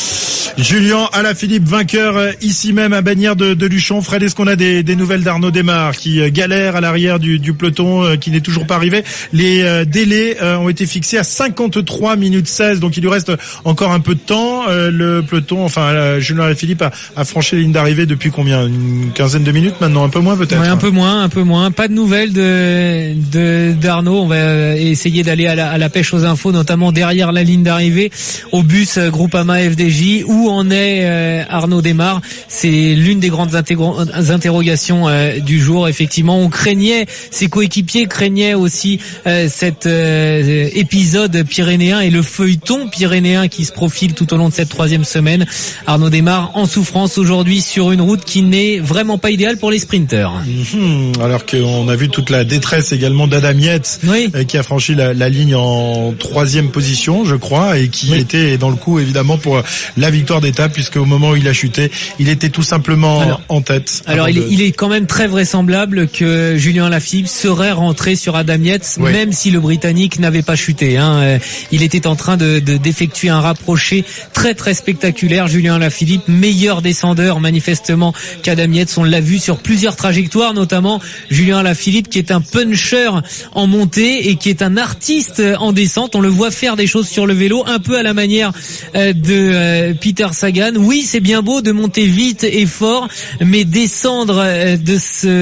Speaker 2: Julien Alaphilippe, vainqueur ici même à Bagnères de, de Luchon. Fred, est-ce qu'on a des, des nouvelles d'Arnaud Démare qui galère à l'arrière du, du peloton, qui n'est toujours pas arrivé? Les délais ont été fixés à cinquante-trois minutes seize, donc il lui reste encore un peu de temps. Le peloton, enfin Julien Alaphilippe a, a franchi la ligne d'arrivée depuis combien? Une quinzaine de minutes maintenant, un peu moins peut-être?
Speaker 3: Ouais, un peu moins, un peu moins. Pas de nouvelles de, de d'Arnaud. On va essayer d'aller à la, à la pêche aux infos, notamment derrière la ligne d'arrivée, au bus Groupama F D J. Où en est euh, Arnaud Démare? C'est l'une des grandes intégro- interrogations euh, du jour. Effectivement, on craignait, ses coéquipiers craignaient aussi euh, cet euh, épisode pyrénéen et le feuilleton pyrénéen qui se profile tout au long de cette troisième semaine. Arnaud Démare en souffrance aujourd'hui sur une route qui n'est vraiment pas idéale pour les sprinteurs.
Speaker 2: Mmh, alors qu'on a vu toute la détresse également d'Adam Yates, oui. euh, qui a franchi la, la ligne en troisième position, je crois, et qui oui. était dans le coup évidemment pour la victoire d'étape, puisque au moment où il a chuté, il était tout simplement alors, en tête.
Speaker 3: Alors il, de... il est quand même très vraisemblable que Julien Alaphilippe serait rentré sur Adam Yates, oui. même si le Britannique n'avait pas chuté. Hein. Il était en train de, de d'effectuer un rapproché très très spectaculaire. Julien Alaphilippe, meilleur descendeur manifestement qu'Adam Yates. On l'a vu sur plusieurs trajectoires, notamment Julien Alaphilippe qui est un puncher en montée et qui est un artiste en descente. On le voit faire des choses sur le vélo, un peu à la manière de euh, Peter Sagan. Oui, c'est bien beau de monter vite et fort, mais descendre de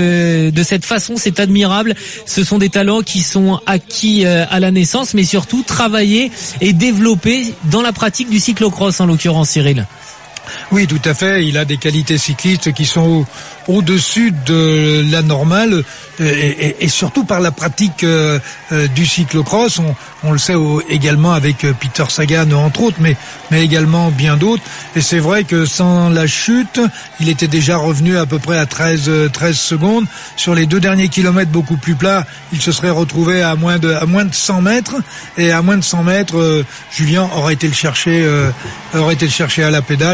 Speaker 3: ce de cette façon, c'est admirable. Ce sont des talents qui sont acquis à la naissance, mais surtout travaillés et développés dans la pratique du cyclocross, en l'occurrence, Cyril.
Speaker 6: Oui, tout à fait. Il a des qualités cyclistes qui sont au, au-dessus de la normale, et, et, et surtout par la pratique euh, du cyclocross. On, on le sait au, également avec Peter Sagan entre autres, mais, mais également bien d'autres. Et c'est vrai que sans la chute, il était déjà revenu à peu près à treize, treize secondes. Sur les deux derniers kilomètres beaucoup plus plats, il se serait retrouvé à moins de, à moins de cent mètres. Et à moins de cent mètres, euh, Julien aurait été le chercher, euh, aurait été le chercher à la pédale. Et je pense que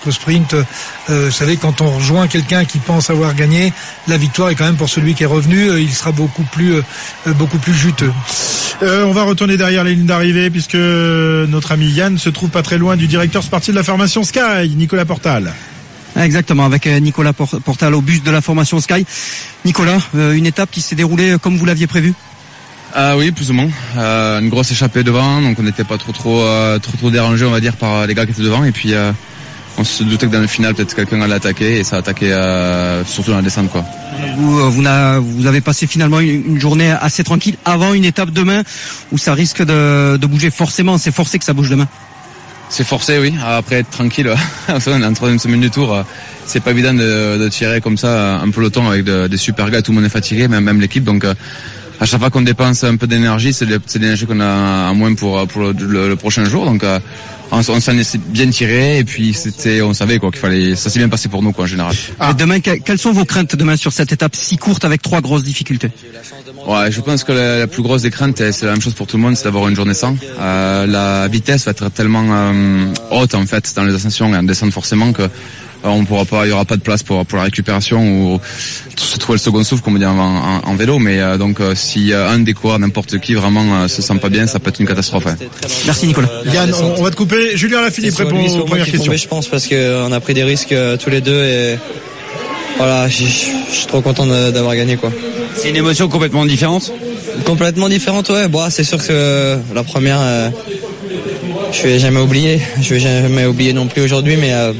Speaker 6: qu'au sprint, euh, vous savez, quand on rejoint quelqu'un qui pense avoir gagné, la victoire est quand même pour celui qui est revenu, euh, il sera beaucoup plus, euh, beaucoup plus juteux.
Speaker 2: Euh, on va retourner derrière les lignes d'arrivée puisque notre ami Yann se trouve pas très loin du directeur sportif de la formation Sky, Nicolas Portal.
Speaker 7: Exactement, avec Nicolas Portal au bus de la formation Sky. Nicolas, euh, une étape qui s'est déroulée comme vous l'aviez prévu?
Speaker 11: Ah oui, plus ou moins. Euh, une grosse échappée devant, donc on n'était pas trop trop euh, trop trop dérangé, on va dire, par les gars qui étaient devant. Et puis euh, on se doutait que dans le final, peut-être quelqu'un allait attaquer et ça a attaqué euh, surtout dans la descente, quoi.
Speaker 7: Vous, vous, vous avez passé finalement une, une journée assez tranquille avant une étape demain où ça risque de, de bouger forcément. C'est forcé que ça bouge demain.
Speaker 11: C'est forcé, oui. Après être tranquille, on est en troisième semaine du tour. C'est pas évident de, de tirer comme ça un peloton avec de, des super gars. Tout le monde est fatigué, même, même l'équipe. Donc à chaque fois qu'on dépense un peu d'énergie, c'est, c'est l'énergie qu'on a en moins pour, pour le, le, le prochain jour. Donc on, on s'en est bien tiré et puis c'était, on savait quoi qu'il fallait. Ça s'est bien passé pour nous, quoi, en général.
Speaker 7: Ah. Et demain, quelles sont vos craintes demain sur cette étape si courte avec trois grosses difficultés?
Speaker 11: Ouais, je pense que la, la plus grosse des craintes, c'est la même chose pour tout le monde, c'est d'avoir une journée sans. Euh, la vitesse va être tellement euh, haute en fait dans les ascensions et en descente forcément que euh, on pourra pas, il y aura pas de place pour pour la récupération ou se trouver le second souffle comme on dit en, en, en vélo. Mais euh, donc euh, si euh, un des coureurs, n'importe qui vraiment euh, se sent pas bien, ça peut être une catastrophe. Ouais.
Speaker 7: Merci Nicolas.
Speaker 2: Yann, on, on va te couper. Julien Alaphilippe répond aux premières questions.
Speaker 12: Tombé, je pense parce que on a pris des risques euh, tous les deux et voilà, je suis trop content de, d'avoir gagné, quoi.
Speaker 13: C'est une émotion complètement différente.
Speaker 12: Complètement différente, ouais. Bon, c'est sûr que euh, la première, euh, je vais jamais oublier. Je vais jamais oublier non plus aujourd'hui, mais euh,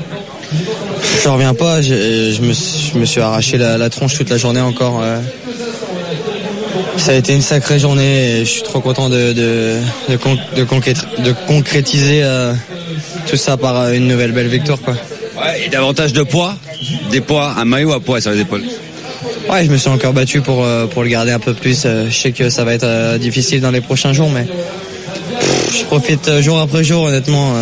Speaker 12: je reviens pas. Je, je, me, je me suis arraché la, la tronche toute la journée encore. Euh. Ça a été une sacrée journée et je suis trop content de de de, con, de, concré, de concrétiser euh, tout ça par une nouvelle belle victoire, quoi.
Speaker 13: Ouais, et davantage de poids, des poids, un maillot à poids sur les épaules.
Speaker 12: Ouais, je me suis encore battu pour pour le garder un peu plus. Je sais que ça va être difficile dans les prochains jours, mais pff, je profite jour après jour, honnêtement.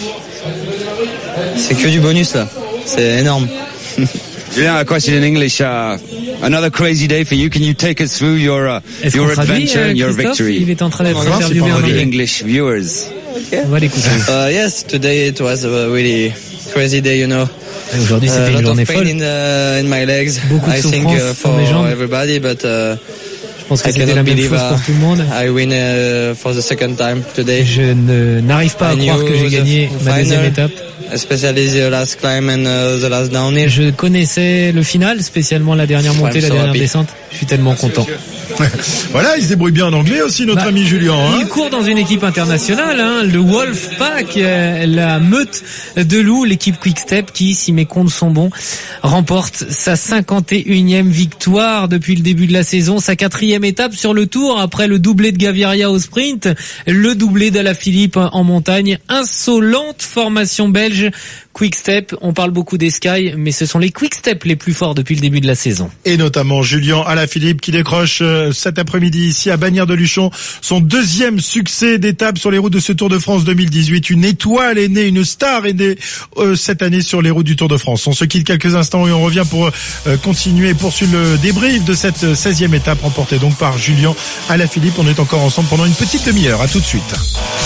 Speaker 12: C'est que du bonus là, c'est énorme.
Speaker 13: Julien, a question in English. Uh, another crazy day for you. Can you take us through your uh, your adventure
Speaker 3: euh,
Speaker 13: and your victory?
Speaker 3: Il est en train d'être interviewé en
Speaker 13: anglais. English viewers.
Speaker 12: Okay.
Speaker 3: On va l'écouter.
Speaker 12: Uh, yes, today it was a really crazy day, you know.
Speaker 3: Aujourd'hui, c'était
Speaker 12: uh,
Speaker 3: une journée folle.
Speaker 12: In, uh, in my legs.
Speaker 3: Beaucoup de
Speaker 12: I
Speaker 3: souffrance
Speaker 12: think, uh, for
Speaker 3: dans mes jambes.
Speaker 12: Everybody, but uh,
Speaker 3: je pense que c'était la même chose pour tout le monde.
Speaker 12: I win uh, for the second time today.
Speaker 3: Je ne, n'arrive pas à
Speaker 12: I
Speaker 3: croire que j'ai gagné ma deuxième étape.
Speaker 12: Especially the last climb and uh, the last downhill.
Speaker 3: Je connaissais le final, spécialement la dernière montée, la dernière descente. Je suis tellement content.
Speaker 2: Voilà, il se débrouille bien en anglais aussi, notre bah, ami Julien. Hein.
Speaker 3: Il court dans une équipe internationale, hein, le Wolfpack, euh, la meute de loups, l'équipe Quick-Step qui, si mes comptes sont bons, remporte sa cinquante et unième victoire depuis le début de la saison, sa quatrième étape sur le Tour après le doublé de Gaviria au sprint, le doublé d'Alaphilippe en montagne. Insolente formation belge Quick-Step. On parle beaucoup des Sky, mais ce sont les Quick-Step les plus forts depuis le début de la saison.
Speaker 2: Et notamment Julien Alaphilippe qui décroche euh, cet après-midi ici à Bagnères-de-Luchon son deuxième succès d'étape sur les routes de ce Tour de France deux mille dix-huit. Une étoile est née, une star est née euh, cette année sur les routes du Tour de France. On se quitte quelques instants et on revient pour euh, continuer et poursuivre le débrief de cette seizième étape remportée donc par Julien Alaphilippe. On est encore ensemble pendant une petite demi-heure. À tout de suite.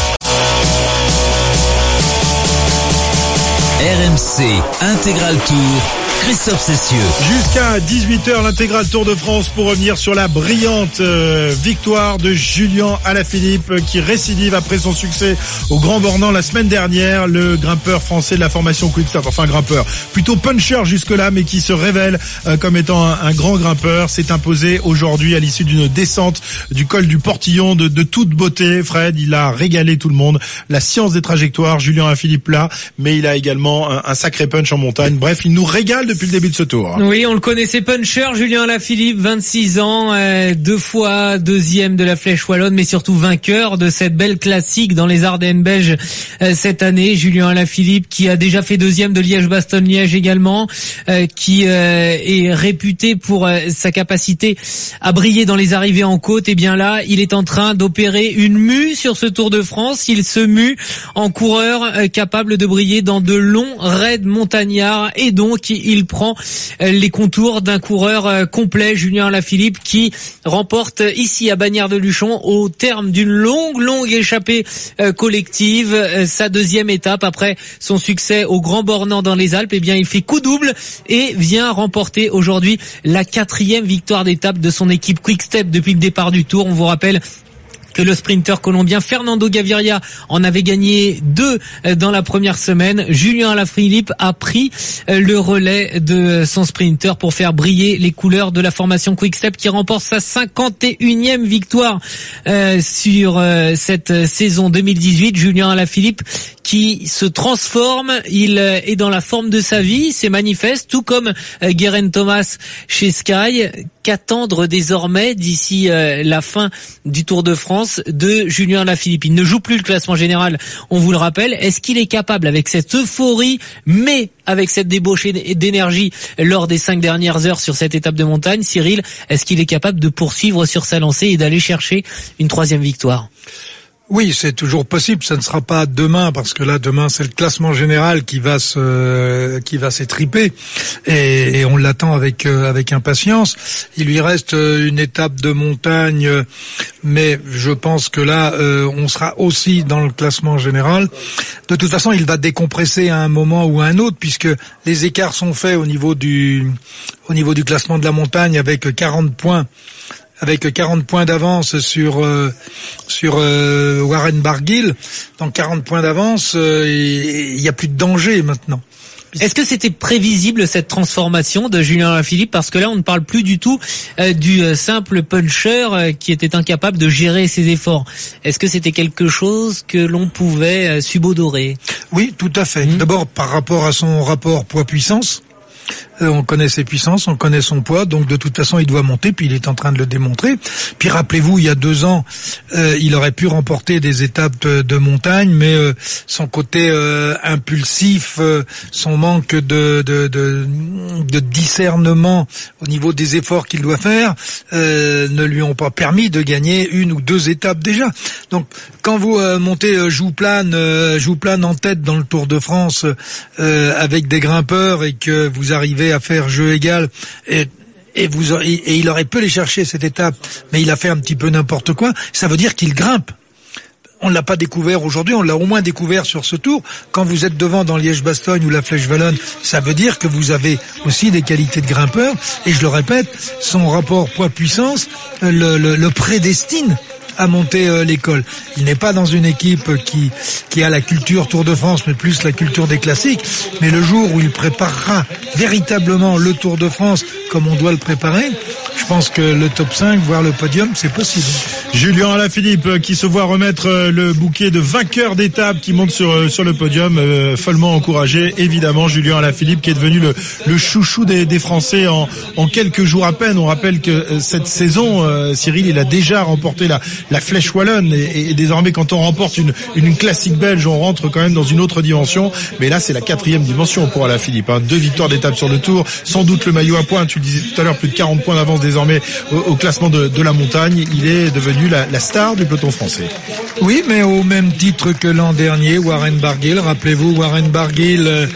Speaker 1: R M C Intégral Tour, Christophe Cessieux.
Speaker 2: Jusqu'à dix-huit heures, l'intégral Tour de France pour revenir sur la brillante euh, victoire de Julien Alaphilippe qui récidive après son succès au Grand Bornand la semaine dernière. Le grimpeur français de la formation Quick-Step, enfin grimpeur, plutôt puncher jusque-là, mais qui se révèle euh, comme étant un, un grand grimpeur, s'est imposé aujourd'hui à l'issue d'une descente du col du Portillon de, de toute beauté. Fred, il a régalé tout le monde. La science des trajectoires, Julien Alaphilippe là, mais il a également un, un sacré punch en montagne. Bref, il nous régale depuis le début de ce tour.
Speaker 3: Oui, on le connaissait puncher, Julien Alaphilippe, vingt-six ans, euh, deux fois deuxième de la Flèche Wallonne, mais surtout vainqueur de cette belle classique dans les Ardennes belges euh, cette année. Julien Alaphilippe qui a déjà fait deuxième de Liège-Bastogne-Liège également, euh, qui euh, est réputé pour euh, sa capacité à briller dans les arrivées en côte. Et bien là, il est en train d'opérer une mue sur ce Tour de France. Il se mue en coureur euh, capable de briller dans de longs raids montagnards et donc il il prend les contours d'un coureur complet, Julien Alaphilippe, qui remporte ici à Bagnères-de-Luchon, au terme d'une longue, longue échappée collective, sa deuxième étape après son succès au Grand Bornand dans les Alpes. Eh bien, il fait coup double et vient remporter aujourd'hui la quatrième victoire d'étape de son équipe Quick Step depuis le départ du Tour. On vous rappelle que le sprinter colombien Fernando Gaviria en avait gagné deux dans la première semaine. Julien Alaphilippe a pris le relais de son sprinter pour faire briller les couleurs de la formation Quick-Step, qui remporte sa cinquante et unième victoire euh, sur euh, cette saison deux mille dix-huit. Julien Alaphilippe qui se transforme, il est dans la forme de sa vie, c'est manifeste, tout comme euh, Geraint Thomas chez Sky. Qu'attendre désormais d'ici euh, la fin du Tour de France de Julien Alaphilippe? Il ne joue plus le classement général, on vous le rappelle. Est-ce qu'il est capable, avec cette euphorie, mais avec cette débauchée d'énergie lors des cinq dernières heures sur cette étape de montagne, Cyril, est-ce qu'il est capable de poursuivre sur sa lancée et d'aller chercher une troisième victoire?
Speaker 6: Oui, c'est toujours possible. Ça ne sera pas demain, parce que là, demain, c'est le classement général qui va se, qui va s'étriper, et, et on l'attend avec euh, avec impatience. Il lui reste une étape de montagne, mais je pense que là, euh, on sera aussi dans le classement général. De toute façon, il va décompresser à un moment ou à un autre, puisque les écarts sont faits au niveau du au niveau du classement de la montagne, avec quarante points. Avec quarante points d'avance sur euh, sur euh, Warren Barguil, donc quarante points d'avance, euh, il y a plus de danger maintenant.
Speaker 3: Est-ce que c'était prévisible, cette transformation de Julien Alaphilippe? Parce que là, on ne parle plus du tout euh, du euh, simple puncher euh, qui était incapable de gérer ses efforts. Est-ce que c'était quelque chose que l'on pouvait euh, subodorer?
Speaker 6: Oui, tout à fait. Mmh. D'abord, par rapport à son rapport poids-puissance. Euh, on connaît ses puissances, on connaît son poids, donc de toute façon il doit monter, puis il est en train de le démontrer. Puis rappelez-vous, il y a deux ans, euh, il aurait pu remporter des étapes de, de montagne, mais euh, son côté euh, impulsif, euh, son manque de, de, de, de discernement au niveau des efforts qu'il doit faire, euh, ne lui ont pas permis de gagner une ou deux étapes déjà. Donc quand vous euh, montez euh, Jouplane, euh, Jouplane en tête dans le Tour de France euh, avec des grimpeurs, et que vous arrivez à faire jeu égal, et et vous et il aurait pu les chercher cette étape, mais il a fait un petit peu n'importe quoi. Ça veut dire qu'il grimpe. On l'a pas découvert aujourd'hui, on l'a au moins découvert sur ce Tour. Quand vous êtes devant dans Liège-Bastogne ou la Flèche Wallonne, ça veut dire que vous avez aussi des qualités de grimpeur. Et je le répète, son rapport poids-puissance le, le, le prédestine à monter euh, l'école. Il n'est pas dans une équipe qui qui a la culture Tour de France, mais plus la culture des classiques. Mais le jour où il préparera véritablement le Tour de France comme on doit le préparer, je pense que le top cinq, voire le podium, c'est possible.
Speaker 2: Julien Alaphilippe qui se voit remettre le bouquet de vainqueur d'étape, qui monte sur sur le podium, euh, follement encouragé évidemment. Julien Alaphilippe qui est devenu le le chouchou des, des Français en en quelques jours à peine. On rappelle que euh, cette saison, euh, Cyril, il a déjà remporté la la Flèche Wallonne, et, et désormais quand on remporte une une classique belge, on rentre quand même dans une autre dimension. Mais là, c'est la quatrième dimension pour Alaphilippe. Hein. Deux victoires d'étape sur le Tour, sans doute le maillot à points. Tu le disais tout à l'heure, plus de quarante points d'avance désormais au, au classement de, de la montagne. Il est devenu la, la star du peloton français.
Speaker 6: Oui, mais au même titre que l'an dernier, Warren Barguil. Rappelez-vous, Warren Barguil euh,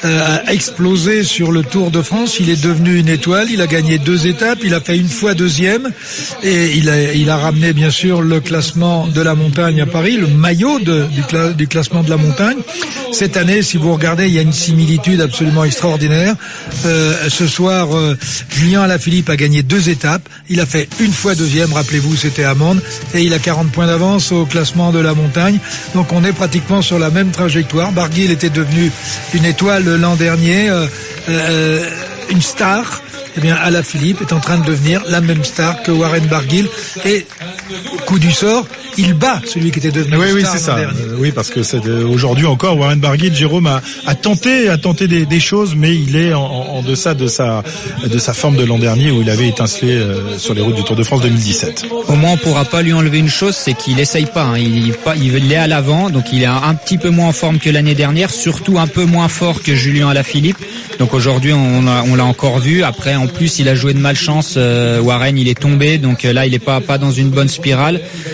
Speaker 6: a explosé sur le Tour de France. Il est devenu une étoile. Il a gagné deux étapes. Il a fait une fois deuxième, et il a, il a ramené bien sûr le classement de la montagne à Paris, le maillot de, du, cla- du classement de la montagne. Cette année, si vous regardez, il y a une similitude absolument extraordinaire. Euh, ce soir, euh, Julien Alaphilippe a gagné deux étapes. Il a fait une fois deuxième, rappelez-vous, c'était à Mende, et il a quarante points d'avance au classement de la montagne. Donc on est pratiquement sur la même trajectoire. Barguil était devenu une étoile l'an dernier, euh, euh, une star. Eh bien, Alaphilippe est en train de devenir la même star que Warren Barguil, et coup du sort, il bat celui qui était devenu
Speaker 2: oui,
Speaker 6: star.
Speaker 2: Oui, c'est ça. Euh, oui, parce que c'est de, aujourd'hui encore, Warren Barguil, Jérôme a, a tenté, a tenté des, des choses, mais il est en, en deçà de sa, de sa forme de l'an dernier, où il avait étincelé euh, sur les routes du Tour de France deux mille dix-sept.
Speaker 5: Au moins, on pourra pas lui enlever une chose, c'est qu'il essaye pas. Hein. Il, il est à l'avant, donc il est un petit peu moins en forme que l'année dernière, surtout un peu moins fort que Julien Alaphilippe. Donc aujourd'hui, on, a, on l'a encore vu. Après, en plus, il a joué de malchance. Euh, Warren, il est tombé, donc euh, là, il est pas pas dans une bonne spirale. Mais voilà,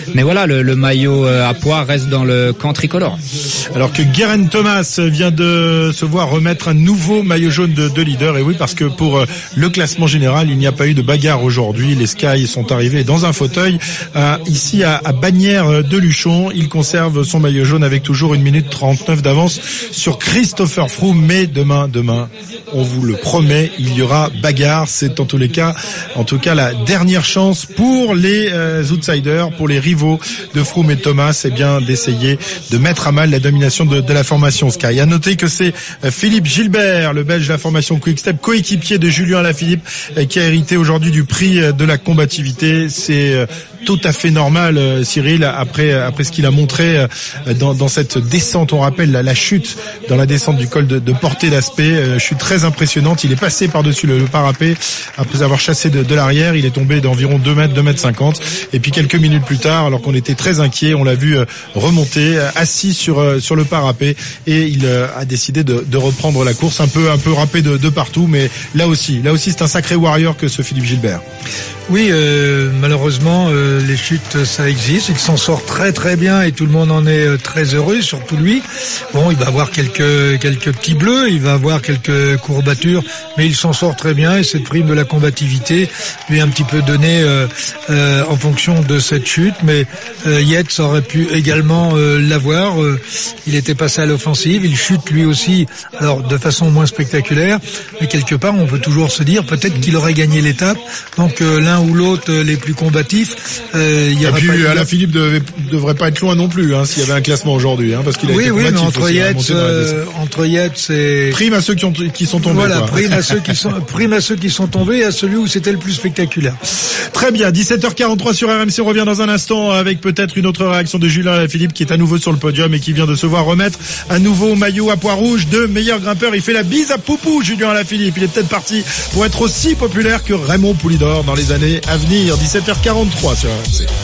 Speaker 5: voilà, le, le maillot à pois reste dans le camp tricolore.
Speaker 2: Alors que Geraint Thomas vient de se voir remettre un nouveau maillot jaune de, de leader. Et oui, parce que pour le classement général, il n'y a pas eu de bagarre aujourd'hui. Les Sky sont arrivés dans un fauteuil euh, ici à, à Bagnères de Luchon. Il conserve son maillot jaune avec toujours une minute trente-neuf d'avance sur Christopher Froome. Mais demain, demain, on vous le promet, il y aura bagarre. C'est en tous les cas, en tout cas, la dernière chance pour les euh, outsiders, pour les rivaux de Froome et Thomas, eh bien d'essayer de mettre à mal la domination de, de la formation Sky. À noter que c'est Philippe Gilbert, le Belge de la formation Quick-Step, coéquipier de Julien Alaphilippe, qui a hérité aujourd'hui du prix de la combativité. C'est tout à fait normal, Cyril, après après ce qu'il a montré dans, dans cette descente. On rappelle la, la chute dans la descente du col de, de Portée d'Aspet, chute très impressionnante. Il est passé par-dessus le, le parapet après avoir chassé de, de l'arrière. Il est tombé d'environ deux mètres, deux mètres cinquante. Et puis quelques minutes plus tard, alors qu'on était très inquiet, on l'a vu remonter, assis sur sur le parapet, et il a décidé de, de reprendre la course, un peu un peu râpé de, de partout. Mais là aussi, là aussi, c'est un sacré warrior que ce Philippe Gilbert.
Speaker 6: Oui, euh, malheureusement, euh, les chutes, ça existe. Il s'en sort très très bien et tout le monde en est très heureux, surtout lui. Bon, il va avoir quelques quelques petits bleus, il va avoir quelques courbatures, mais il s'en sort très bien, et cette prime de la combativité lui est un petit peu donnée euh, euh, en fonction de cette chute. Mais euh, Yates aurait pu également euh, l'avoir. Euh, il était passé à l'offensive, il chute lui aussi, alors de façon moins spectaculaire, mais quelque part on peut toujours se dire peut-être qu'il aurait gagné l'étape. Donc euh, l'un ou l'autre les plus combatifs. Euh, il y
Speaker 2: et puis
Speaker 6: pas
Speaker 2: Alaphilippe devait, devrait pas être loin non plus, hein, s'il y avait un classement aujourd'hui, hein, parce qu'il a
Speaker 6: oui,
Speaker 2: été
Speaker 6: oui, mais
Speaker 2: combatif
Speaker 6: entre
Speaker 2: aussi,
Speaker 6: Yates, euh, entre Yates et
Speaker 2: prime à ceux qui, ont, qui sont tombés.
Speaker 6: Voilà,
Speaker 2: quoi.
Speaker 6: prime à ceux qui sont prime à ceux qui sont tombés, et à celui où c'était le plus spectaculaire.
Speaker 2: Très bien, dix-sept heures quarante-trois sur R M C. On revient dans un instant avec peut-être une autre réaction de Julien Alaphilippe, qui est à nouveau sur le podium et qui vient de se voir remettre un nouveau maillot à pois rouge de meilleur grimpeur. Il fait la bise à Poupou, Julien Alaphilippe. Il est peut-être parti pour être aussi populaire que Raymond Poulidor dans les années à venir. dix-sept heures quarante-trois sur R M C.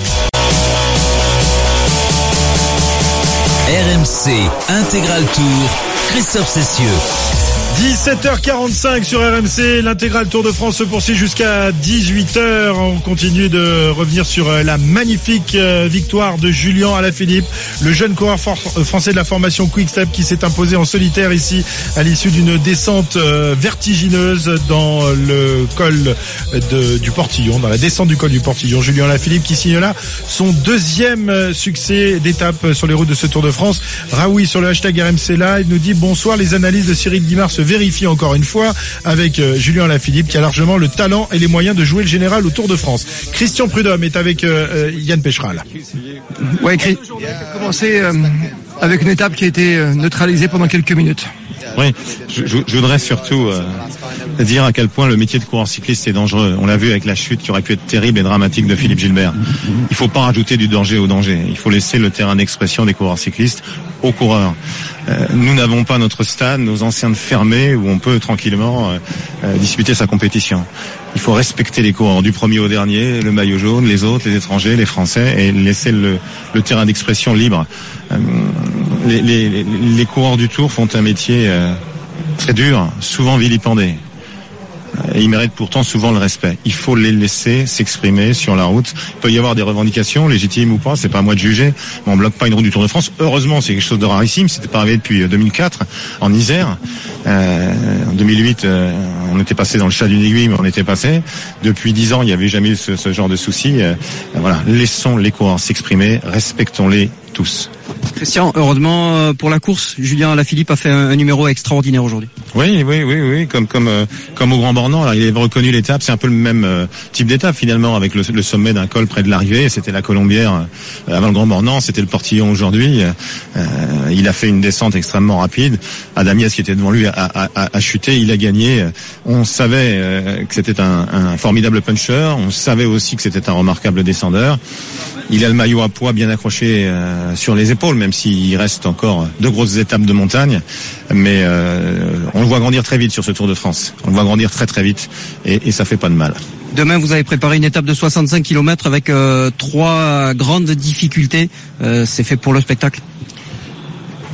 Speaker 1: R M C Intégral Tour, Christophe Cessieux.
Speaker 2: dix-sept heures quarante-cinq sur R M C, l'intégral Tour de France se poursuit jusqu'à dix-huit heures. On continue de revenir sur la magnifique victoire de Julien Alaphilippe, le jeune coureur français de la formation Quick-Step, qui s'est imposé en solitaire ici à l'issue d'une descente vertigineuse dans le col de, du Portillon, dans la descente du col du Portillon. Julien Alaphilippe qui signe là son deuxième succès d'étape sur les routes de ce Tour de France. Raoui sur le hashtag R M C Live nous dit bonsoir, les analyses de Cyril Guimard se vérifie encore une fois avec euh, Julien Alaphilippe, qui a largement le talent et les moyens de jouer le général au Tour de France. Christian Prudhomme est avec euh, Yann Pécheral.
Speaker 14: Ouais, Chris, il a commencé euh, avec une étape qui a été euh, neutralisée pendant quelques minutes.
Speaker 15: Oui, je, je, je voudrais surtout euh, dire à quel point le métier de coureur cycliste est dangereux. On l'a vu avec la chute qui aurait pu être terrible et dramatique de Philippe Gilbert. Il faut pas rajouter du danger au danger. Il faut laisser le terrain d'expression des coureurs cyclistes aux coureurs. Euh, nous n'avons pas notre stade, nos enceintes fermées où on peut tranquillement euh, euh, disputer sa compétition. Il faut respecter les coureurs du premier au dernier, le maillot jaune, les autres, les étrangers, les Français, et laisser le, le terrain d'expression libre. Euh, les, les, les coureurs du Tour font un métier euh, très dur, souvent vilipendé. Et ils méritent pourtant souvent le respect. Il faut les laisser s'exprimer sur la route. Il peut y avoir des revendications, légitimes ou pas, c'est pas à moi de juger. Mais on bloque pas une route du Tour de France. Heureusement, c'est quelque chose de rarissime. C'était pas arrivé depuis deux mille quatre en Isère. Euh, en deux mille huit, euh, on était passé dans le chat d'une aiguille, mais on était passé. Depuis dix ans, il n'y avait jamais eu ce, ce genre de souci. Euh, voilà, laissons les coureurs s'exprimer, respectons-les tous.
Speaker 7: Christian, heureusement pour la course, Julien Alaphilippe a fait un, un numéro extraordinaire aujourd'hui.
Speaker 15: Oui, oui, oui, oui, comme comme euh, comme au Grand Bornand. Alors, il avait reconnu l'étape. C'est un peu le même euh, type d'étape finalement, avec le, le sommet d'un col près de l'arrivée. C'était la Colombière euh, avant le Grand Bornand. C'était le Portillon aujourd'hui. Euh, il a fait une descente extrêmement rapide. Adam Yates, qui était devant lui, a, a, a, a chuté. Il a gagné. On savait euh, que c'était un, un formidable puncher. On savait aussi que c'était un remarquable descendeur. Il a le maillot à pois bien accroché euh, sur les épaules, même s'il reste encore deux grosses étapes de montagne. Mais euh, on le voit grandir très vite sur ce Tour de France. On le voit grandir très très vite et, et ça fait pas de mal.
Speaker 7: Demain, vous avez préparé une étape de soixante-cinq kilomètres avec euh, trois grandes difficultés. Euh, c'est fait pour le spectacle?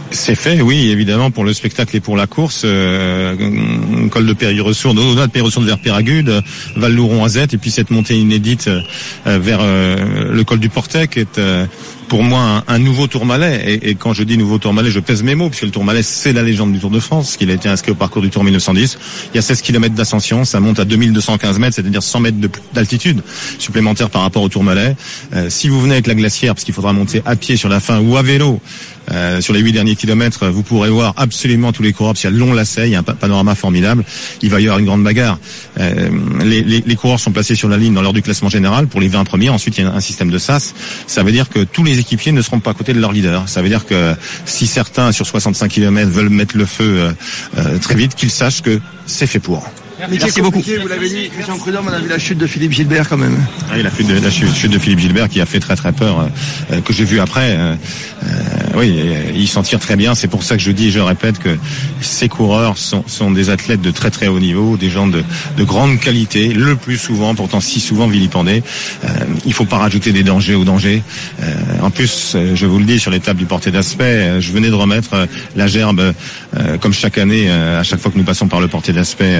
Speaker 15: C'est fait, oui, évidemment, pour le spectacle et pour la course. Euh, col de Péry-Ressourdes, au-delà de Péry-Ressourdes vers Péragude, Val-Louron à Z, et puis cette montée inédite euh, vers euh, le col du Portet, qui est euh, pour moi un, un nouveau Tourmalet. Et, et quand je dis nouveau Tourmalet, je pèse mes mots, puisque le Tourmalet, c'est la légende du Tour de France, qu'il a été inscrit au parcours du Tour mille neuf cent dix. Il y a seize kilomètres d'ascension, ça monte à deux mille deux cent quinze mètres, c'est-à-dire cent mètres de, d'altitude supplémentaire par rapport au Tourmalet. Euh, si vous venez avec la glacière, parce qu'il faudra monter à pied sur la fin ou à vélo, Euh, sur les huit derniers kilomètres, vous pourrez voir absolument tous les coureurs, parce qu'il y a le long lacet, il y a un panorama formidable. Il va y avoir une grande bagarre. Euh, les, les, les coureurs sont placés sur la ligne dans l'ordre du classement général pour les vingt premiers. Ensuite, il y a un système de sas. Ça veut dire que tous les équipiers ne seront pas à côté de leur leader. Ça veut dire que si certains sur soixante-cinq kilomètres veulent mettre le feu euh, euh, très vite, qu'ils sachent que c'est fait pour.
Speaker 14: Merci, Merci beaucoup. Vous l'avez dit, Christian Prudhomme, on a vu la chute de Philippe Gilbert quand même.
Speaker 15: Oui, la chute de, la chute, chute de Philippe Gilbert qui a fait très très peur, euh, que j'ai vu après. Euh, euh, oui, il s'en tire très bien. C'est pour ça que je dis et je répète que ces coureurs sont, sont des athlètes de très très haut niveau, des gens de, de grande qualité, le plus souvent, pourtant si souvent vilipendés. Euh, il faut pas rajouter des dangers aux dangers. Euh, en plus, je vous le dis, sur l'étape du Portet d'Aspet, je venais de remettre la gerbe, euh, comme chaque année, à chaque fois que nous passons par le Portet d'Aspet,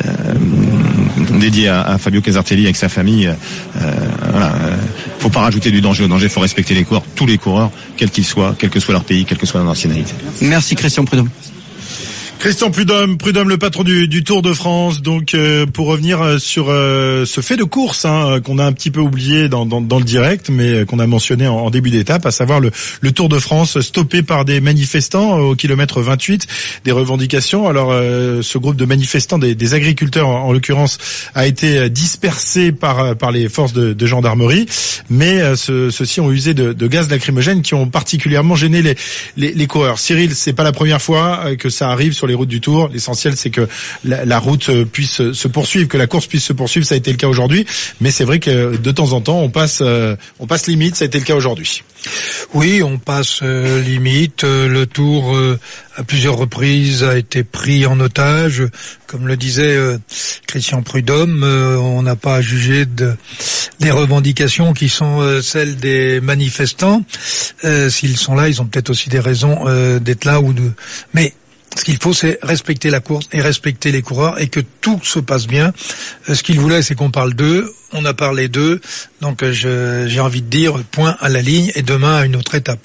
Speaker 15: Euh, dédié à, à Fabio Casartelli avec sa famille. Euh, voilà, euh, faut pas rajouter du danger au danger, faut respecter les coureurs, tous les coureurs, quels qu'ils soient, quel que soit leur pays, quelle que soit leur nationalité.
Speaker 7: Merci Christian Prudhomme.
Speaker 2: Christian Prudhomme, Prudhomme, le patron du, du Tour de France. Donc, euh, pour revenir sur euh, ce fait de course hein, qu'on a un petit peu oublié dans, dans, dans le direct, mais qu'on a mentionné en, en début d'étape, à savoir le, le Tour de France stoppé par des manifestants au kilomètre vingt-huit, des revendications. Alors, euh, ce groupe de manifestants, des, des agriculteurs en, en l'occurrence, a été dispersé par par les forces de, de gendarmerie, mais euh, ce, ceux-ci ont usé de, de gaz lacrymogène qui ont particulièrement gêné les, les, les coureurs. Cyril, c'est pas la première fois que ça arrive sur les routes du Tour. L'essentiel, c'est que la, la route puisse se poursuivre, que la course puisse se poursuivre. Ça a été le cas aujourd'hui, mais c'est vrai que de temps en temps, on passe, euh, on passe limite. Ça a été le cas aujourd'hui.
Speaker 6: Oui, on passe euh, limite. Euh, le Tour, euh, à plusieurs reprises, a été pris en otage. Comme le disait euh, Christian Prudhomme, euh, on n'a pas à juger de, des revendications qui sont euh, celles des manifestants. Euh, s'ils sont là, ils ont peut-être aussi des raisons euh, d'être là ou de. Mais ce qu'il faut, c'est respecter la course et respecter les coureurs et que tout se passe bien. Ce qu'il voulait, c'est qu'on parle d'eux. On a parlé d'eux. Donc, je, j'ai envie de dire point à la ligne et demain à une autre étape.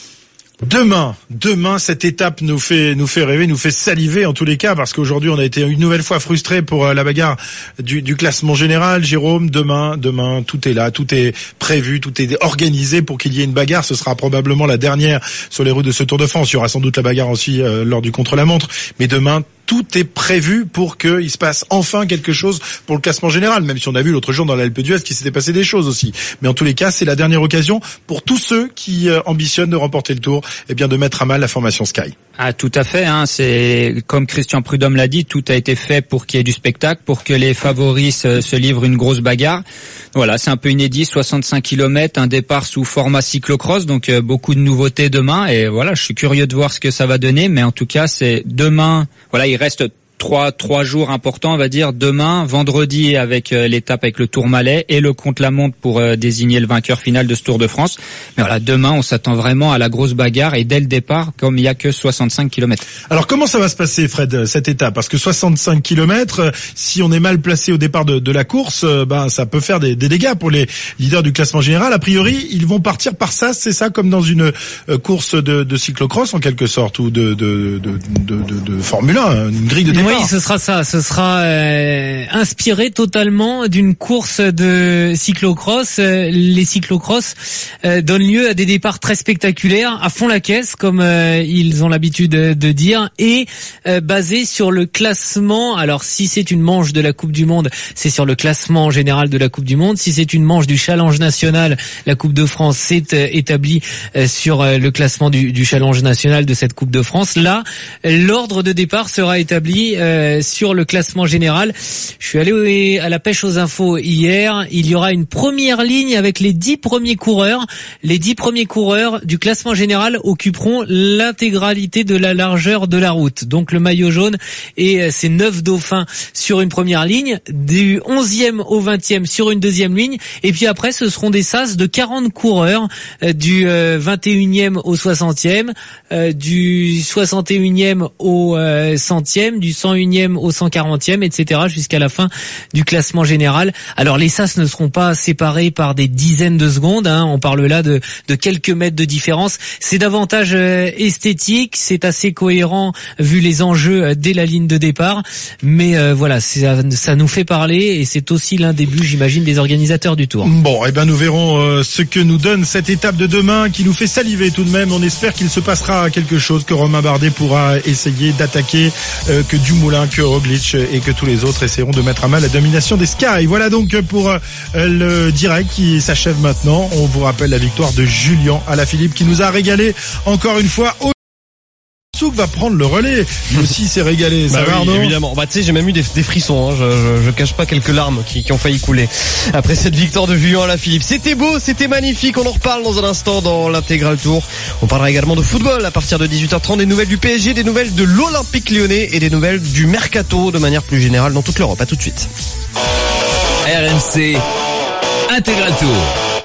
Speaker 2: Demain, demain, cette étape nous fait nous fait rêver, nous fait saliver en tous les cas, parce qu'aujourd'hui on a été une nouvelle fois frustrés pour la bagarre du, du classement général. Jérôme, demain, demain, tout est là, tout est prévu, tout est organisé pour qu'il y ait une bagarre. Ce sera probablement la dernière sur les routes de ce Tour de France. Il y aura sans doute la bagarre aussi euh, lors du contre-la-montre, mais demain, tout est prévu pour qu'il se passe enfin quelque chose pour le classement général, même si on a vu l'autre jour dans l'Alpe d'Huez qu'il s'était passé des choses aussi. Mais en tous les cas, c'est la dernière occasion pour tous ceux qui euh, ambitionnent de remporter le Tour, eh bien de mettre à mal la formation Sky.
Speaker 5: Ah, tout à fait, hein. C'est comme Christian Prudhomme l'a dit, tout a été fait pour qu'il y ait du spectacle, pour que les favoris se, se livrent une grosse bagarre. Voilà, c'est un peu inédit, soixante-cinq kilomètres, un départ sous format cyclocross, donc euh, beaucoup de nouveautés demain. Et voilà, je suis curieux de voir ce que ça va donner, mais en tout cas, c'est demain. Voilà, il reste trois trois jours importants, on va dire. Demain, vendredi, avec euh, l'étape avec le Tourmalet et le contre-la-montre pour euh, désigner le vainqueur final de ce Tour de France. Mais voilà, demain, on s'attend vraiment à la grosse bagarre et dès le départ, comme il y a que soixante-cinq kilomètres.
Speaker 2: Alors, comment ça va se passer, Fred, cette étape? Parce que soixante-cinq kilomètres, si on est mal placé au départ de, de la course, euh, ben ça peut faire des, des dégâts pour les leaders du classement général. A priori, ils vont partir par ça, c'est ça, comme dans une euh, course de, de cyclocross en quelque sorte, ou de de de de, de, de Formule un, une grille de départ.
Speaker 3: Oui, ce sera ça. Ce sera euh, inspiré totalement d'une course de cyclocross. Euh, les cyclocross euh, donnent lieu à des départs très spectaculaires, à fond la caisse, comme euh, ils ont l'habitude de, de dire, et euh, basé sur le classement. Alors, si c'est une manche de la Coupe du Monde, c'est sur le classement général de la Coupe du Monde. Si c'est une manche du Challenge National, la Coupe de France, c'est euh, établi euh, sur euh, le classement du, du Challenge National de cette Coupe de France. Là, l'ordre de départ sera établi pareil euh, sur le classement général. Je suis allé à la pêche aux infos hier. Il y aura une première ligne avec les dix premiers coureurs. Les dix premiers coureurs du classement général occuperont l'intégralité de la largeur de la route. Donc le maillot jaune et ses neuf dauphins sur une première ligne, du onzième au vingtième sur une deuxième ligne, et puis après ce seront des sas de quarante coureurs, euh, du euh, vingt et unième au soixantième, euh, du soixante et unième au euh, centième, du cent unième au cent quarantième, et cetera jusqu'à la fin du classement général. Alors les sas ne seront pas séparés par des dizaines de secondes, hein, on parle là de, de quelques mètres de différence. C'est davantage euh, esthétique, c'est assez cohérent vu les enjeux euh, dès la ligne de départ, mais euh, voilà, ça, ça nous fait parler et c'est aussi l'un des buts, j'imagine, des organisateurs du Tour.
Speaker 2: Bon, eh ben nous verrons euh, ce que nous donne cette étape de demain qui nous fait saliver tout de même. On espère qu'il se passera quelque chose, que Romain Bardet pourra essayer d'attaquer, euh, que Dumoulin, que Roglic et que tous les autres essaieront de mettre à mal la domination des Sky. Voilà donc pour euh, le direct qui s'achève maintenant. On vous rappelle la victoire de Julien Alaphilippe qui nous a régalé encore une fois. Souk va prendre le relais. Lui aussi s'est régalé. Ça
Speaker 16: bah
Speaker 2: va,
Speaker 16: oui,
Speaker 2: Arnaud ?
Speaker 16: évidemment. Bah, tu sais, j'ai même eu des, des frissons, hein. je, je, je cache pas quelques larmes qui, qui ont failli couler après cette victoire de Julien Alaphilippe. C'était beau, c'était magnifique. On en reparle dans un instant dans l'intégral tour. On parlera également de football à partir de dix-huit heures trente, des nouvelles du P S G, des nouvelles de l'Olympique Lyonnais et des nouvelles du Mercato de manière plus générale dans toute l'Europe. À tout de suite.
Speaker 1: R M C Intégral Tour.